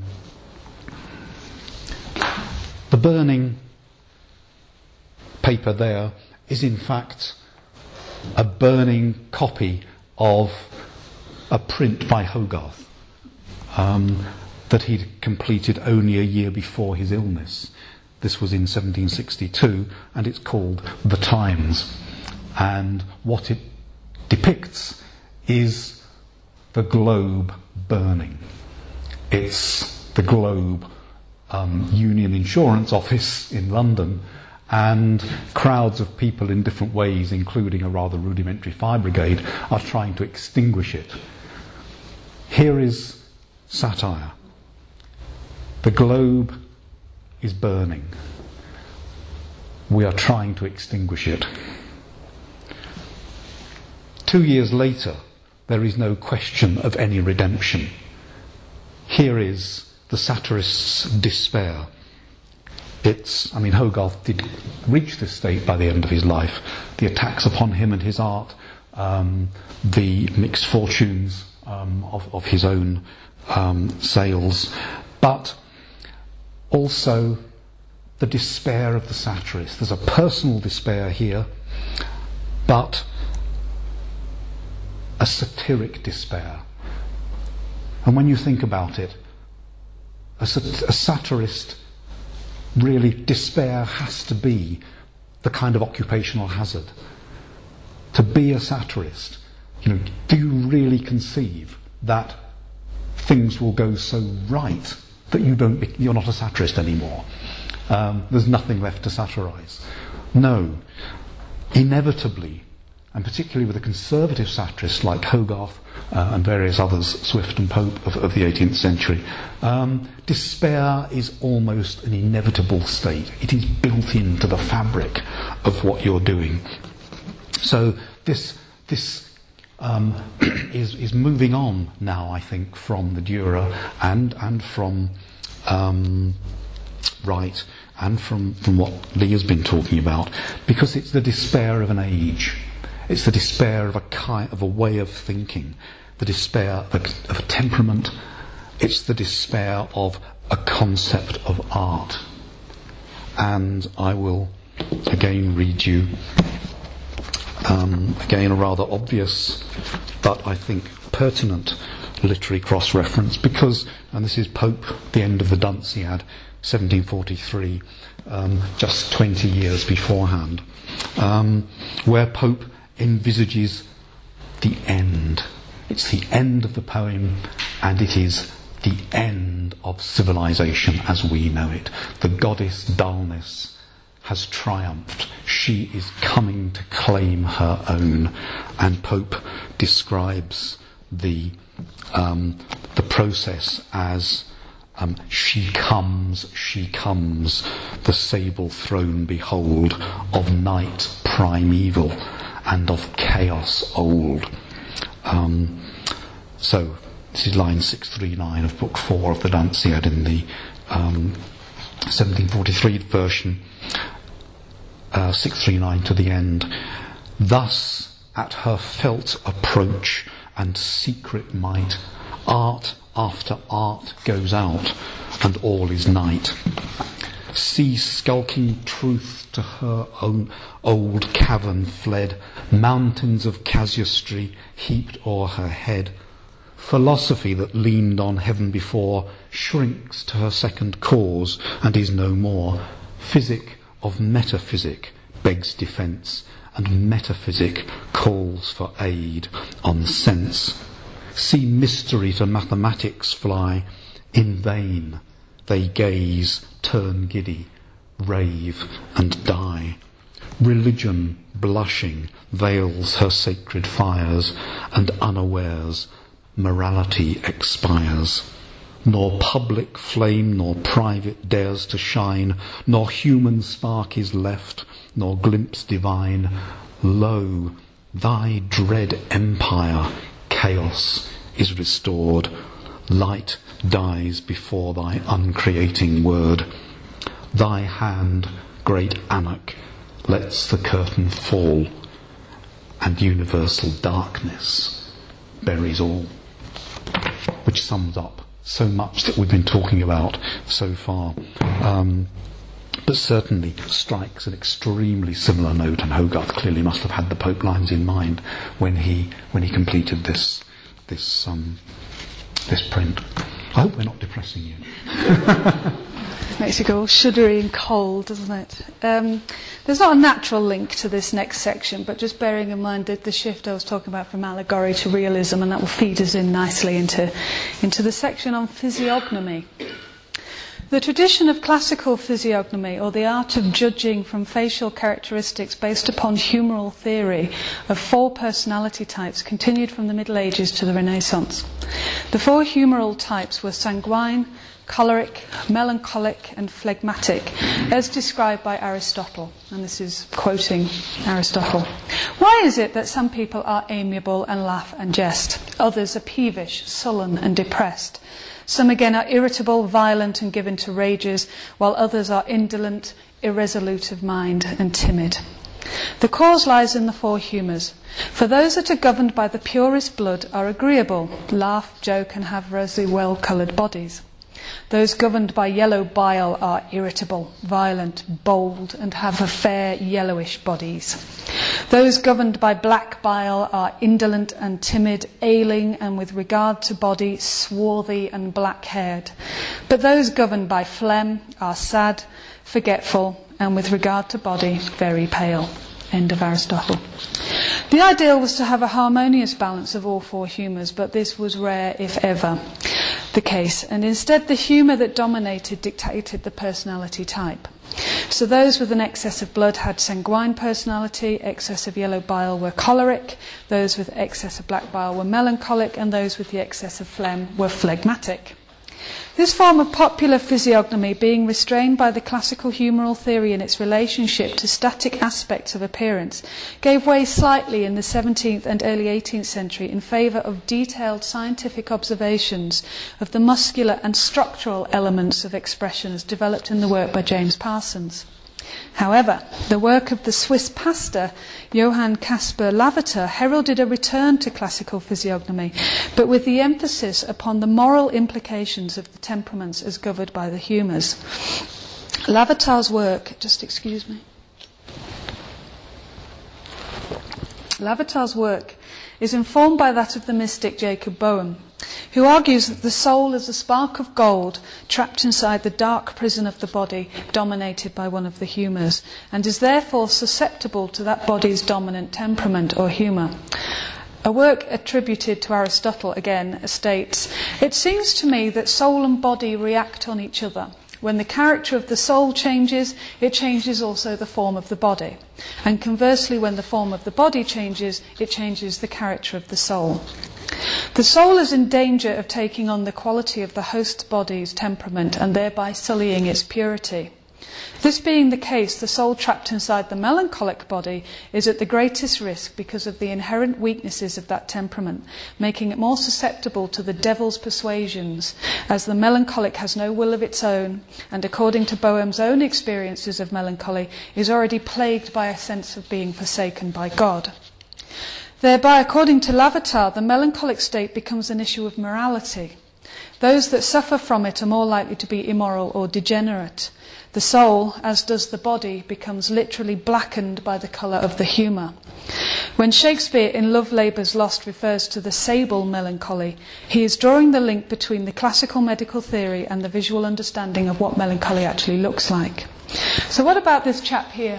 the burning paper there is in fact a burning copy of a print by Hogarth um, that he'd completed only a year before his illness. This was in seventeen sixty-two, and it's called The Times. And what it depicts is the Globe burning. It's the Globe um, Union Insurance Office in London, and crowds of people in different ways, including a rather rudimentary fire brigade, are trying to extinguish it. Here is satire. The Globe is burning. We are trying to extinguish it. Two years later, there is no question of any redemption. Here is the satirist's despair. It's, I mean, Hogarth did reach this state by the end of his life. The attacks upon him and his art, um, the mixed fortunes um, of, of his own um, sales, but also the despair of the satirist. There's a personal despair here, but a satiric despair. And when you think about it, a, sat- a satirist, really, despair has to be the kind of occupational hazard. To be a satirist, you know, do you really conceive that things will go so right that you don't, you're not a satirist anymore? Um, there's nothing left to satirise. No, inevitably, and particularly with a conservative satirist like Hogarth uh, and various others, Swift and Pope of, of the eighteenth century, um, despair is almost an inevitable state. It is built into the fabric of what you're doing. So this this um, is is moving on now, I think, from the Dürer and and from um, Wright and from, from what Lee has been talking about, because it's the despair of an age. It's the despair of a kind of a way of thinking, the despair of a, of a temperament. It's the despair of a concept of art. And I will again read you um, again a rather obvious, but I think pertinent literary cross-reference, because, and this is Pope, the end of the Dunciad, seventeen forty-three, um, just twenty years beforehand, um, where Pope envisages the end. It's the end of the poem, and it is the end of civilization as we know it. The goddess dullness has triumphed. She is coming to claim her own. And Pope describes the um, the process as um, she comes, she comes, the sable throne behold, of night primeval and of chaos old. Um, so this is line six thirty-nine of book four of the Dunciad in the um, seventeen forty-three version, uh, six thirty-nine to the end. Thus at her felt approach and secret might, art after art goes out, and all is night. See skulking truth to her own old cavern fled, mountains of casuistry heaped o'er her head. Philosophy that leaned on heaven before shrinks to her second cause and is no more. Physic of metaphysic begs defence, and metaphysic calls for aid on sense. See mystery to mathematics fly, in vain they gaze, turn giddy, rave and die. Religion, blushing, veils her sacred fires, and unawares morality expires. Nor public flame nor private dares to shine, nor human spark is left, nor glimpse divine. Lo, thy dread empire, chaos, is restored. Light dies before thy uncreating word. Thy hand, great Anak, lets the curtain fall, and universal darkness buries all. Which sums up so much that we've been talking about so far, um, but certainly strikes an extremely similar note, and Hogarth clearly must have had the Pope lines in mind when he when he completed this this um, this print. I hope we're not depressing you. Makes you go all shuddery and cold, doesn't it? Um, there's not a natural link to this next section, but just bearing in mind that the shift I was talking about from allegory to realism, and that will feed us in nicely into, into the section on physiognomy. The tradition of classical physiognomy, or the art of judging from facial characteristics based upon humoral theory of four personality types, continued from the Middle Ages to the Renaissance. The four humoral types were sanguine, choleric, melancholic and phlegmatic, as described by Aristotle. And this is quoting Aristotle. Why is it that some people are amiable and laugh and jest? Others are peevish, sullen and depressed. Some again are irritable, violent and given to rages, while others are indolent, irresolute of mind and timid. The cause lies in the four humours. For those that are governed by the purest blood are agreeable, laugh, joke and have rosy, well-coloured bodies. Those governed by yellow bile are irritable, violent, bold, and have a fair yellowish bodies. Those governed by black bile are indolent and timid, ailing, and with regard to body, swarthy and black-haired. But those governed by phlegm are sad, forgetful, and with regard to body, very pale. End of Aristotle. The ideal was to have a harmonious balance of all four humours, but this was rare, if ever. the case, and instead the humour that dominated dictated the personality type. So those with an excess of blood had sanguine personality, excess of yellow bile were choleric, those with excess of black bile were melancholic, and those with the excess of phlegm were phlegmatic. This form of popular physiognomy, being restrained by the classical humoral theory in its relationship to static aspects of appearance, gave way slightly in the seventeenth and early eighteenth century in favour of detailed scientific observations of the muscular and structural elements of expression as developed in the work by James Parsons. However, the work of the Swiss pastor Johann Caspar Lavater heralded a return to classical physiognomy, but with the emphasis upon the moral implications of the temperaments as governed by the humours. Lavater's work, just excuse me. Lavater's work is informed by that of the mystic Jacob Boehm, who argues that the soul is a spark of gold trapped inside the dark prison of the body dominated by one of the humours, and is therefore susceptible to that body's dominant temperament or humour. A work attributed to Aristotle, again, states, "It seems to me that soul and body react on each other. When the character of the soul changes, it changes also the form of the body. And conversely, when the form of the body changes, it changes the character of the soul. The soul is in danger of taking on the quality of the host body's temperament and thereby sullying its purity. This being the case, the soul trapped inside the melancholic body is at the greatest risk because of the inherent weaknesses of that temperament, making it more susceptible to the devil's persuasions, as the melancholic has no will of its own, and according to Boehm's own experiences of melancholy, is already plagued by a sense of being forsaken by God. Thereby, according to Lavater, the melancholic state becomes an issue of morality. Those that suffer from it are more likely to be immoral or degenerate. The soul, as does the body, becomes literally blackened by the colour of the humour. When Shakespeare in Love Labour's Lost refers to the sable melancholy, he is drawing the link between the classical medical theory and the visual understanding of what melancholy actually looks like. So what about this chap here?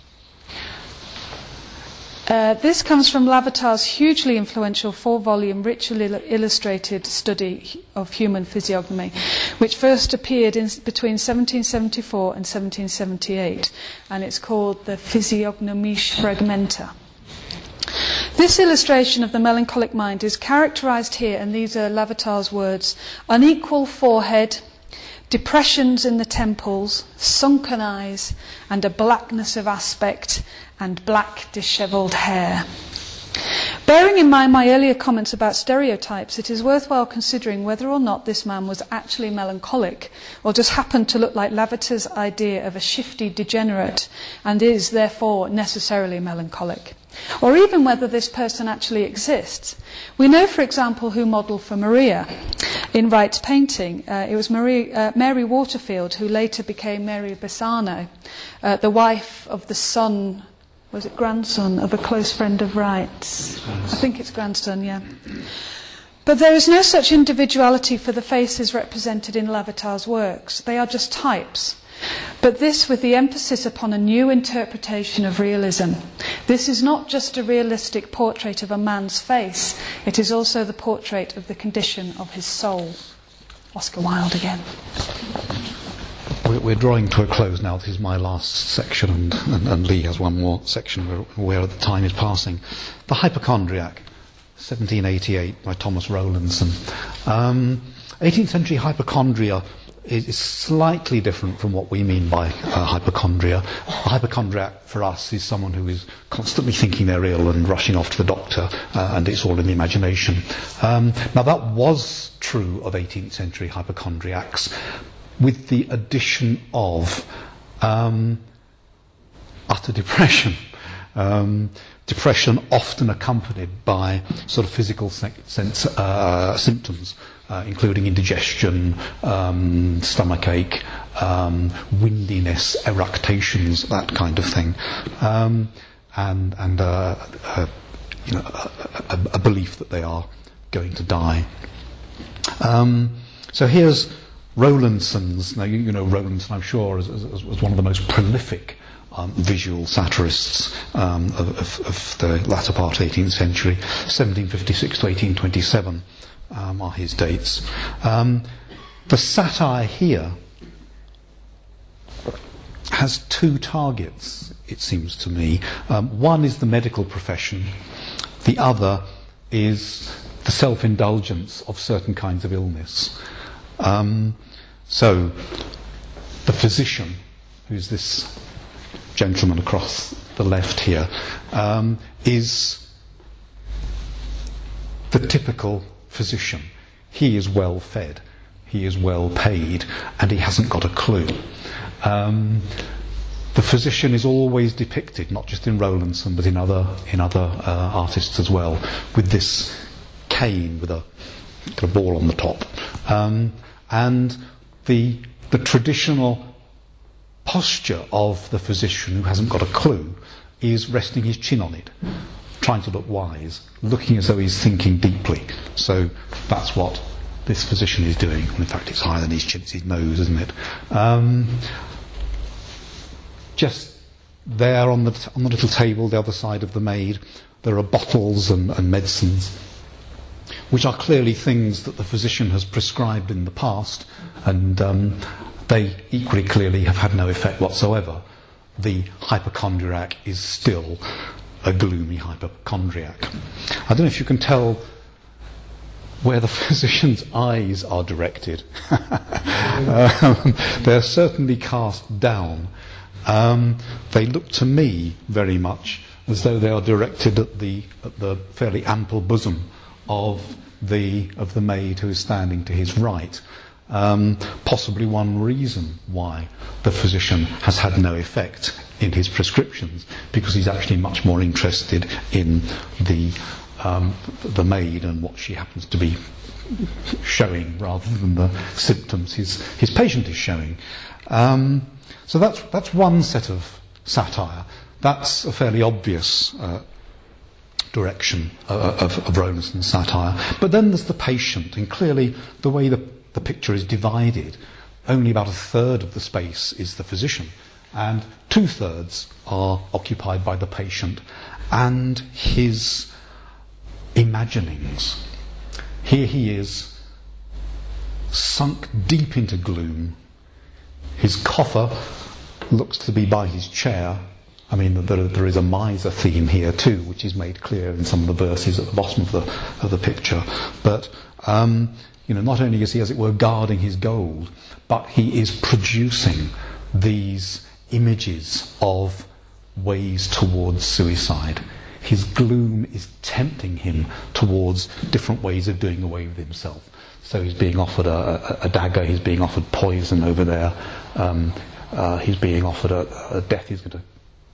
Uh, this comes from Lavater's hugely influential four-volume, richly illustrated study of human physiognomy, which first appeared in, between seventeen seventy-four and seventeen seventy-eight, and it's called the Physiognomische Fragmenta. This illustration of the melancholic mind is characterised here, and these are Lavater's words: unequal forehead, depressions in the temples, sunken eyes, and a blackness of aspect, and black dishevelled hair. Bearing in mind my earlier comments about stereotypes, it is worthwhile considering whether or not this man was actually melancholic, or just happened to look like Lavater's idea of a shifty degenerate, and is therefore necessarily melancholic. Or even whether this person actually exists. We know, for example, who modelled for Maria in Wright's painting. Uh, it was Marie, uh, Mary Waterfield, who later became Mary Bassano, uh, the wife of the son, was it grandson, of a close friend of Wright's? I think it's grandson, yeah. But there is no such individuality for the faces represented in Lavater's works. They are just types. But this with the emphasis upon a new interpretation of realism. This is not just a realistic portrait of a man's face, it is also the portrait of the condition of his soul. Oscar Wilde again. We're drawing to a close now. This is my last section, and, and, and Lee has one more section where, where the time is passing. The Hypochondriac, seventeen eighty-eight, by Thomas Rowlandson. Um, eighteenth century hypochondria is slightly different from what we mean by uh, hypochondria. A hypochondriac for us is someone who is constantly thinking they're ill and rushing off to the doctor, uh, and it's all in the imagination. Um, now that was true of eighteenth century hypochondriacs, with the addition of um, utter depression. Um, depression often accompanied by sort of physical se- sense, uh, symptoms, Uh, including indigestion, um, stomachache, um, windiness, eructations, that kind of thing, um, and and uh, uh, you know, a, a, a belief that they are going to die. Um, so here's Rowlandson's. Now you, you know Rowlandson, I'm sure, as, as, as one of the most prolific Um, visual satirists um, of, of, of the latter part of the eighteenth century, seventeen fifty-six to eighteen twenty-seven, um, are his dates. Um, the satire here has two targets, it seems to me. Um, one is the medical profession. The other is the self-indulgence of certain kinds of illness. Um, so, the physician, who's this gentleman across the left here, um, is the typical physician. He is well fed, he is well paid, and he hasn't got a clue. Um, the physician is always depicted, not just in Rowlandson, but in other in other uh, artists as well, with this cane with a, a ball on the top, um, and the the traditional posture of the physician who hasn't got a clue is resting his chin on it, trying to look wise, looking as though he's thinking deeply. So that's what this physician is doing. In fact, it's higher than his chin, it's his nose, isn't it? Um, just there on the on the little table, the other side of the maid, there are bottles and, and medicines, which are clearly things that the physician has prescribed in the past, and um, they equally clearly have had no effect whatsoever. The hypochondriac is still a gloomy hypochondriac. I don't know if you can tell where the physician's eyes are directed. um, they're certainly cast down. Um, they look to me very much as though they are directed at the at the fairly ample bosom of the of the maid who is standing to his right. Um, possibly one reason why the physician has had no effect in his prescriptions, because he's actually much more interested in the um, the maid and what she happens to be showing rather than the symptoms his his patient is showing. Um, so that's that's one set of satire. That's a fairly obvious uh, direction uh, of, of Rowlandson's satire. But then there's the patient, and clearly the way the the picture is divided, only about a third of the space is the physician, and two thirds are occupied by the patient and his imaginings. Here he is, sunk deep into gloom. His coffer looks to be by his chair. I mean, there, there is a miser theme here too, which is made clear in some of the verses at the bottom of the of the picture. But um, you know, not only is he, as it were, guarding his gold, but he is producing these images of ways towards suicide. His gloom is tempting him towards different ways of doing away with himself. So he's being offered a, a, a dagger, he's being offered poison over there, um, uh, he's being offered a, a death, he's going to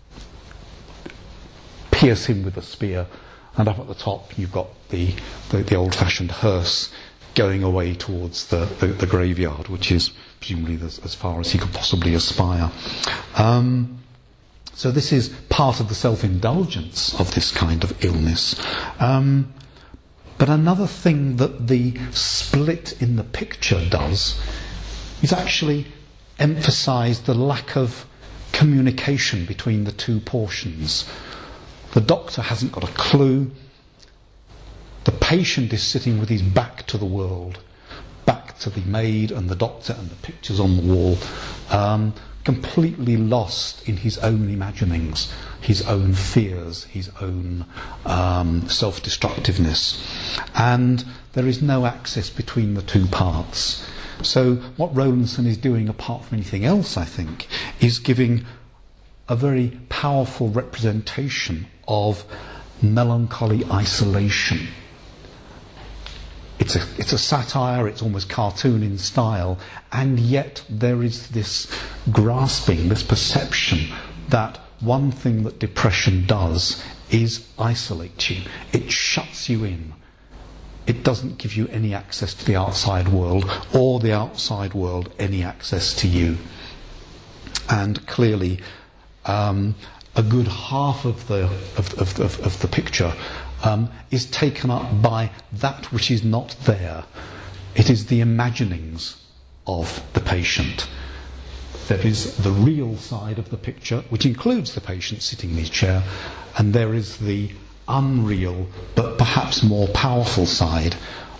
pierce him with a spear, and up at the top you've got the, the, the old-fashioned hearse going away towards the, the, the graveyard, which is presumably as, as far as he could possibly aspire. Um, so this is part of the self-indulgence of this kind of illness. Um, but another thing that the split in the picture does is actually emphasise the lack of communication between the two portions. The doctor hasn't got a clue. The patient is sitting with his back to the world, back to the maid and the doctor and the pictures on the wall, um, completely lost in his own imaginings, his own fears, his own um, self-destructiveness. And there is no access between the two parts. So what Rowlandson is doing, apart from anything else, I think, is giving a very powerful representation of melancholy isolation. It's a, it's a satire, it's almost cartoon in style, and yet there is this grasping, this perception that one thing that depression does is isolate you. It shuts you in. It doesn't give you any access to the outside world, or the outside world any access to you. And clearly, um, a good half of the of, of, of, of the picture um, is taken up by that which is not there. It is the imaginings of the patient. There is the real side of the picture, which includes the patient sitting in his chair, and there is the unreal but perhaps more powerful side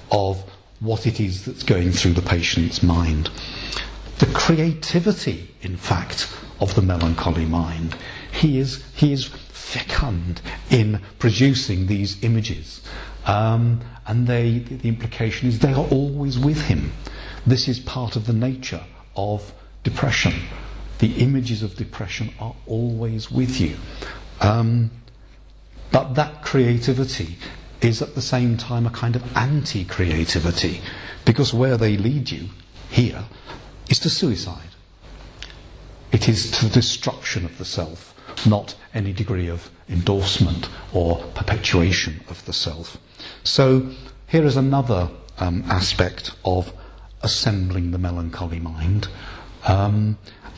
of what it is that's going through the patient's mind. The creativity, in fact, of the melancholy mind. He is, he is fecund in producing these images. Um, and they, the implication is they are always with him. This is part of the nature of depression. The images of depression are always with you. Um, but that creativity is at the same time a kind of anti-creativity, because where they lead you, here, is to suicide. It is to the destruction of the self, not any degree of endorsement or perpetuation of the self. So here is another um, aspect of assembling the melancholy mind. Um,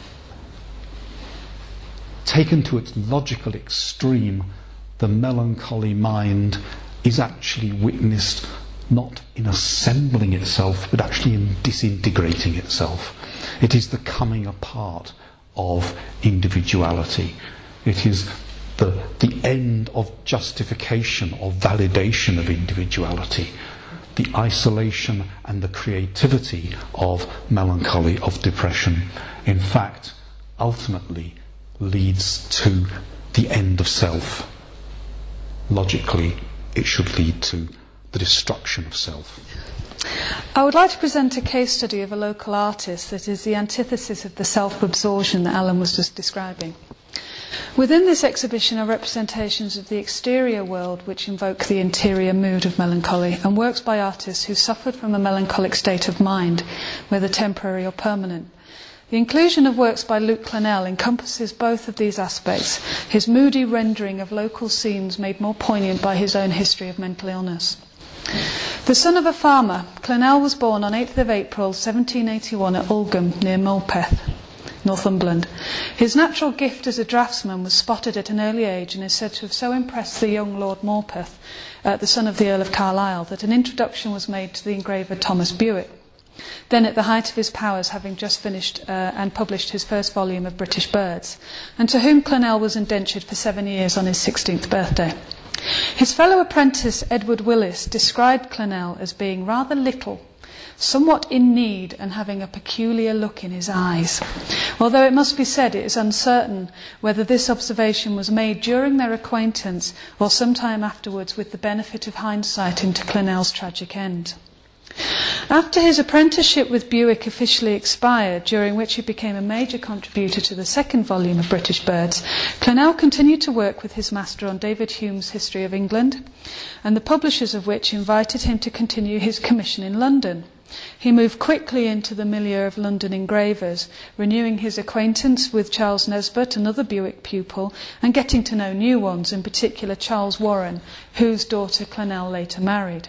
taken to its logical extreme, the melancholy mind is actually witnessed not in assembling itself, but actually in disintegrating itself. It is the coming apart of individuality. It is the, the end of justification or validation of individuality. The isolation and the creativity of melancholy, of depression, in fact, ultimately leads to the end of self. Logically, it should lead to the destruction of self. I would like to present a case study of a local artist that is the antithesis of the self-absorption that Alan was just describing. Within this exhibition are representations of the exterior world which invoke the interior mood of melancholy, and works by artists who suffered from a melancholic state of mind, whether temporary or permanent. The inclusion of works by Luke Clennell encompasses both of these aspects, his moody rendering of local scenes made more poignant by his own history of mental illness. The son of a farmer, Clennell was born on eighth of April seventeen eighty-one at Oldham, near Morpeth, Northumberland. His natural gift as a draftsman was spotted at an early age and is said to have so impressed the young Lord Morpeth, uh, the son of the Earl of Carlisle, that an introduction was made to the engraver Thomas Bewick, then at the height of his powers, having just finished uh, and published his first volume of British Birds, and to whom Clennell was indentured for seven years on his sixteenth birthday. His fellow apprentice Edward Willis described Clennell as being rather little, somewhat in need, and having a peculiar look in his eyes. Although it must be said it is uncertain whether this observation was made during their acquaintance or sometime afterwards, with the benefit of hindsight into Clennell's tragic end. After his apprenticeship with Bewick officially expired, during which he became a major contributor to the second volume of British Birds, Clennell continued to work with his master on David Hume's History of England, and the publishers of which invited him to continue his commission in London. He moved quickly into the milieu of London engravers, renewing his acquaintance with Charles Nesbit, another Bewick pupil, and getting to know new ones, in particular Charles Warren, whose daughter Clennell later married.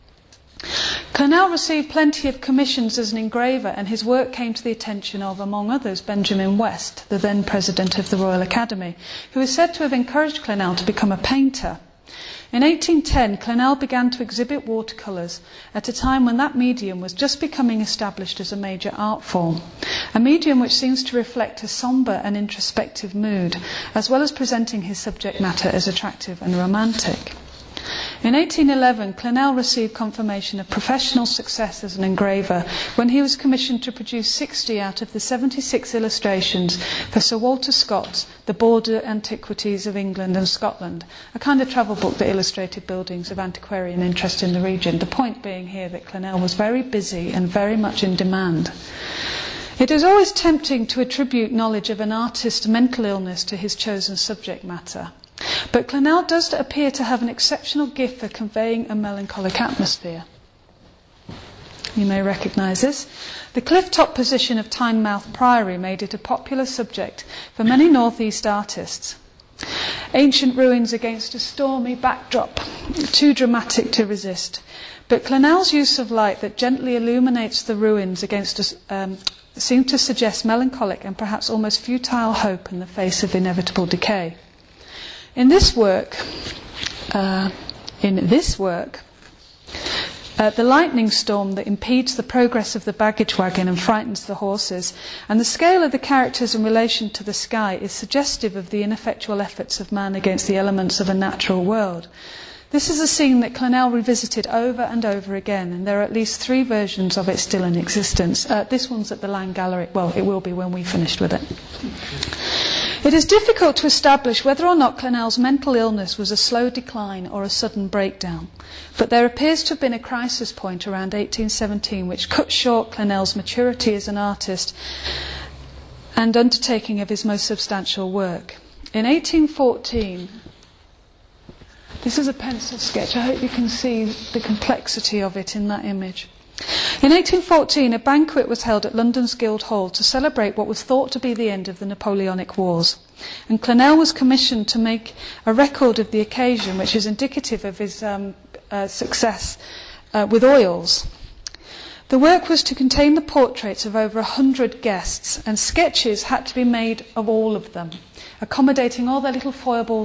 Clennell received plenty of commissions as an engraver, and his work came to the attention of, among others, Benjamin West, the then president of the Royal Academy, who is said to have encouraged Clennell to become a painter. In eighteen ten, Clennell began to exhibit watercolours at a time when that medium was just becoming established as a major art form, a medium which seems to reflect a sombre and introspective mood, as well as presenting his subject matter as attractive and romantic. In eighteen eleven, Clennell received confirmation of professional success as an engraver when he was commissioned to produce sixty out of the seventy-six illustrations for Sir Walter Scott's The Border Antiquities of England and Scotland, a kind of travel book that illustrated buildings of antiquarian interest in the region. The point being here that Clennell was very busy and very much in demand. It is always tempting to attribute knowledge of an artist's mental illness to his chosen subject matter. But Clennell does appear to have an exceptional gift for conveying a melancholic atmosphere. You may recognise this. The cliff-top position of Tynemouth Priory made it a popular subject for many northeast artists. Ancient ruins against a stormy backdrop, too dramatic to resist. But Clennell's use of light that gently illuminates the ruins against a, um, seemed to suggest melancholic and perhaps almost futile hope in the face of inevitable decay. In this work, uh, in this work, uh, the lightning storm that impedes the progress of the baggage wagon and frightens the horses, and the scale of the characters in relation to the sky, is suggestive of the ineffectual efforts of man against the elements of a natural world. This is a scene that Clonel revisited over and over again, and there are at least three versions of it still in existence. Uh, this one's at the Lang Gallery. Well, it will be when we've finished with it. It is difficult to establish whether or not Clonel's mental illness was a slow decline or a sudden breakdown, but there appears to have been a crisis point around eighteen seventeen which cut short Clonel's maturity as an artist and undertaking of his most substantial work. In eighteen fourteen, this is a pencil sketch. I hope you can see the complexity of it in that image. In eighteen fourteen, a banquet was held at London's Guildhall to celebrate what was thought to be the end of the Napoleonic Wars. And Clonel was commissioned to make a record of the occasion, which is indicative of his um, uh, success uh, with oils. The work was to contain the portraits of over a hundred guests, and sketches had to be made of all of them, accommodating all their little foibles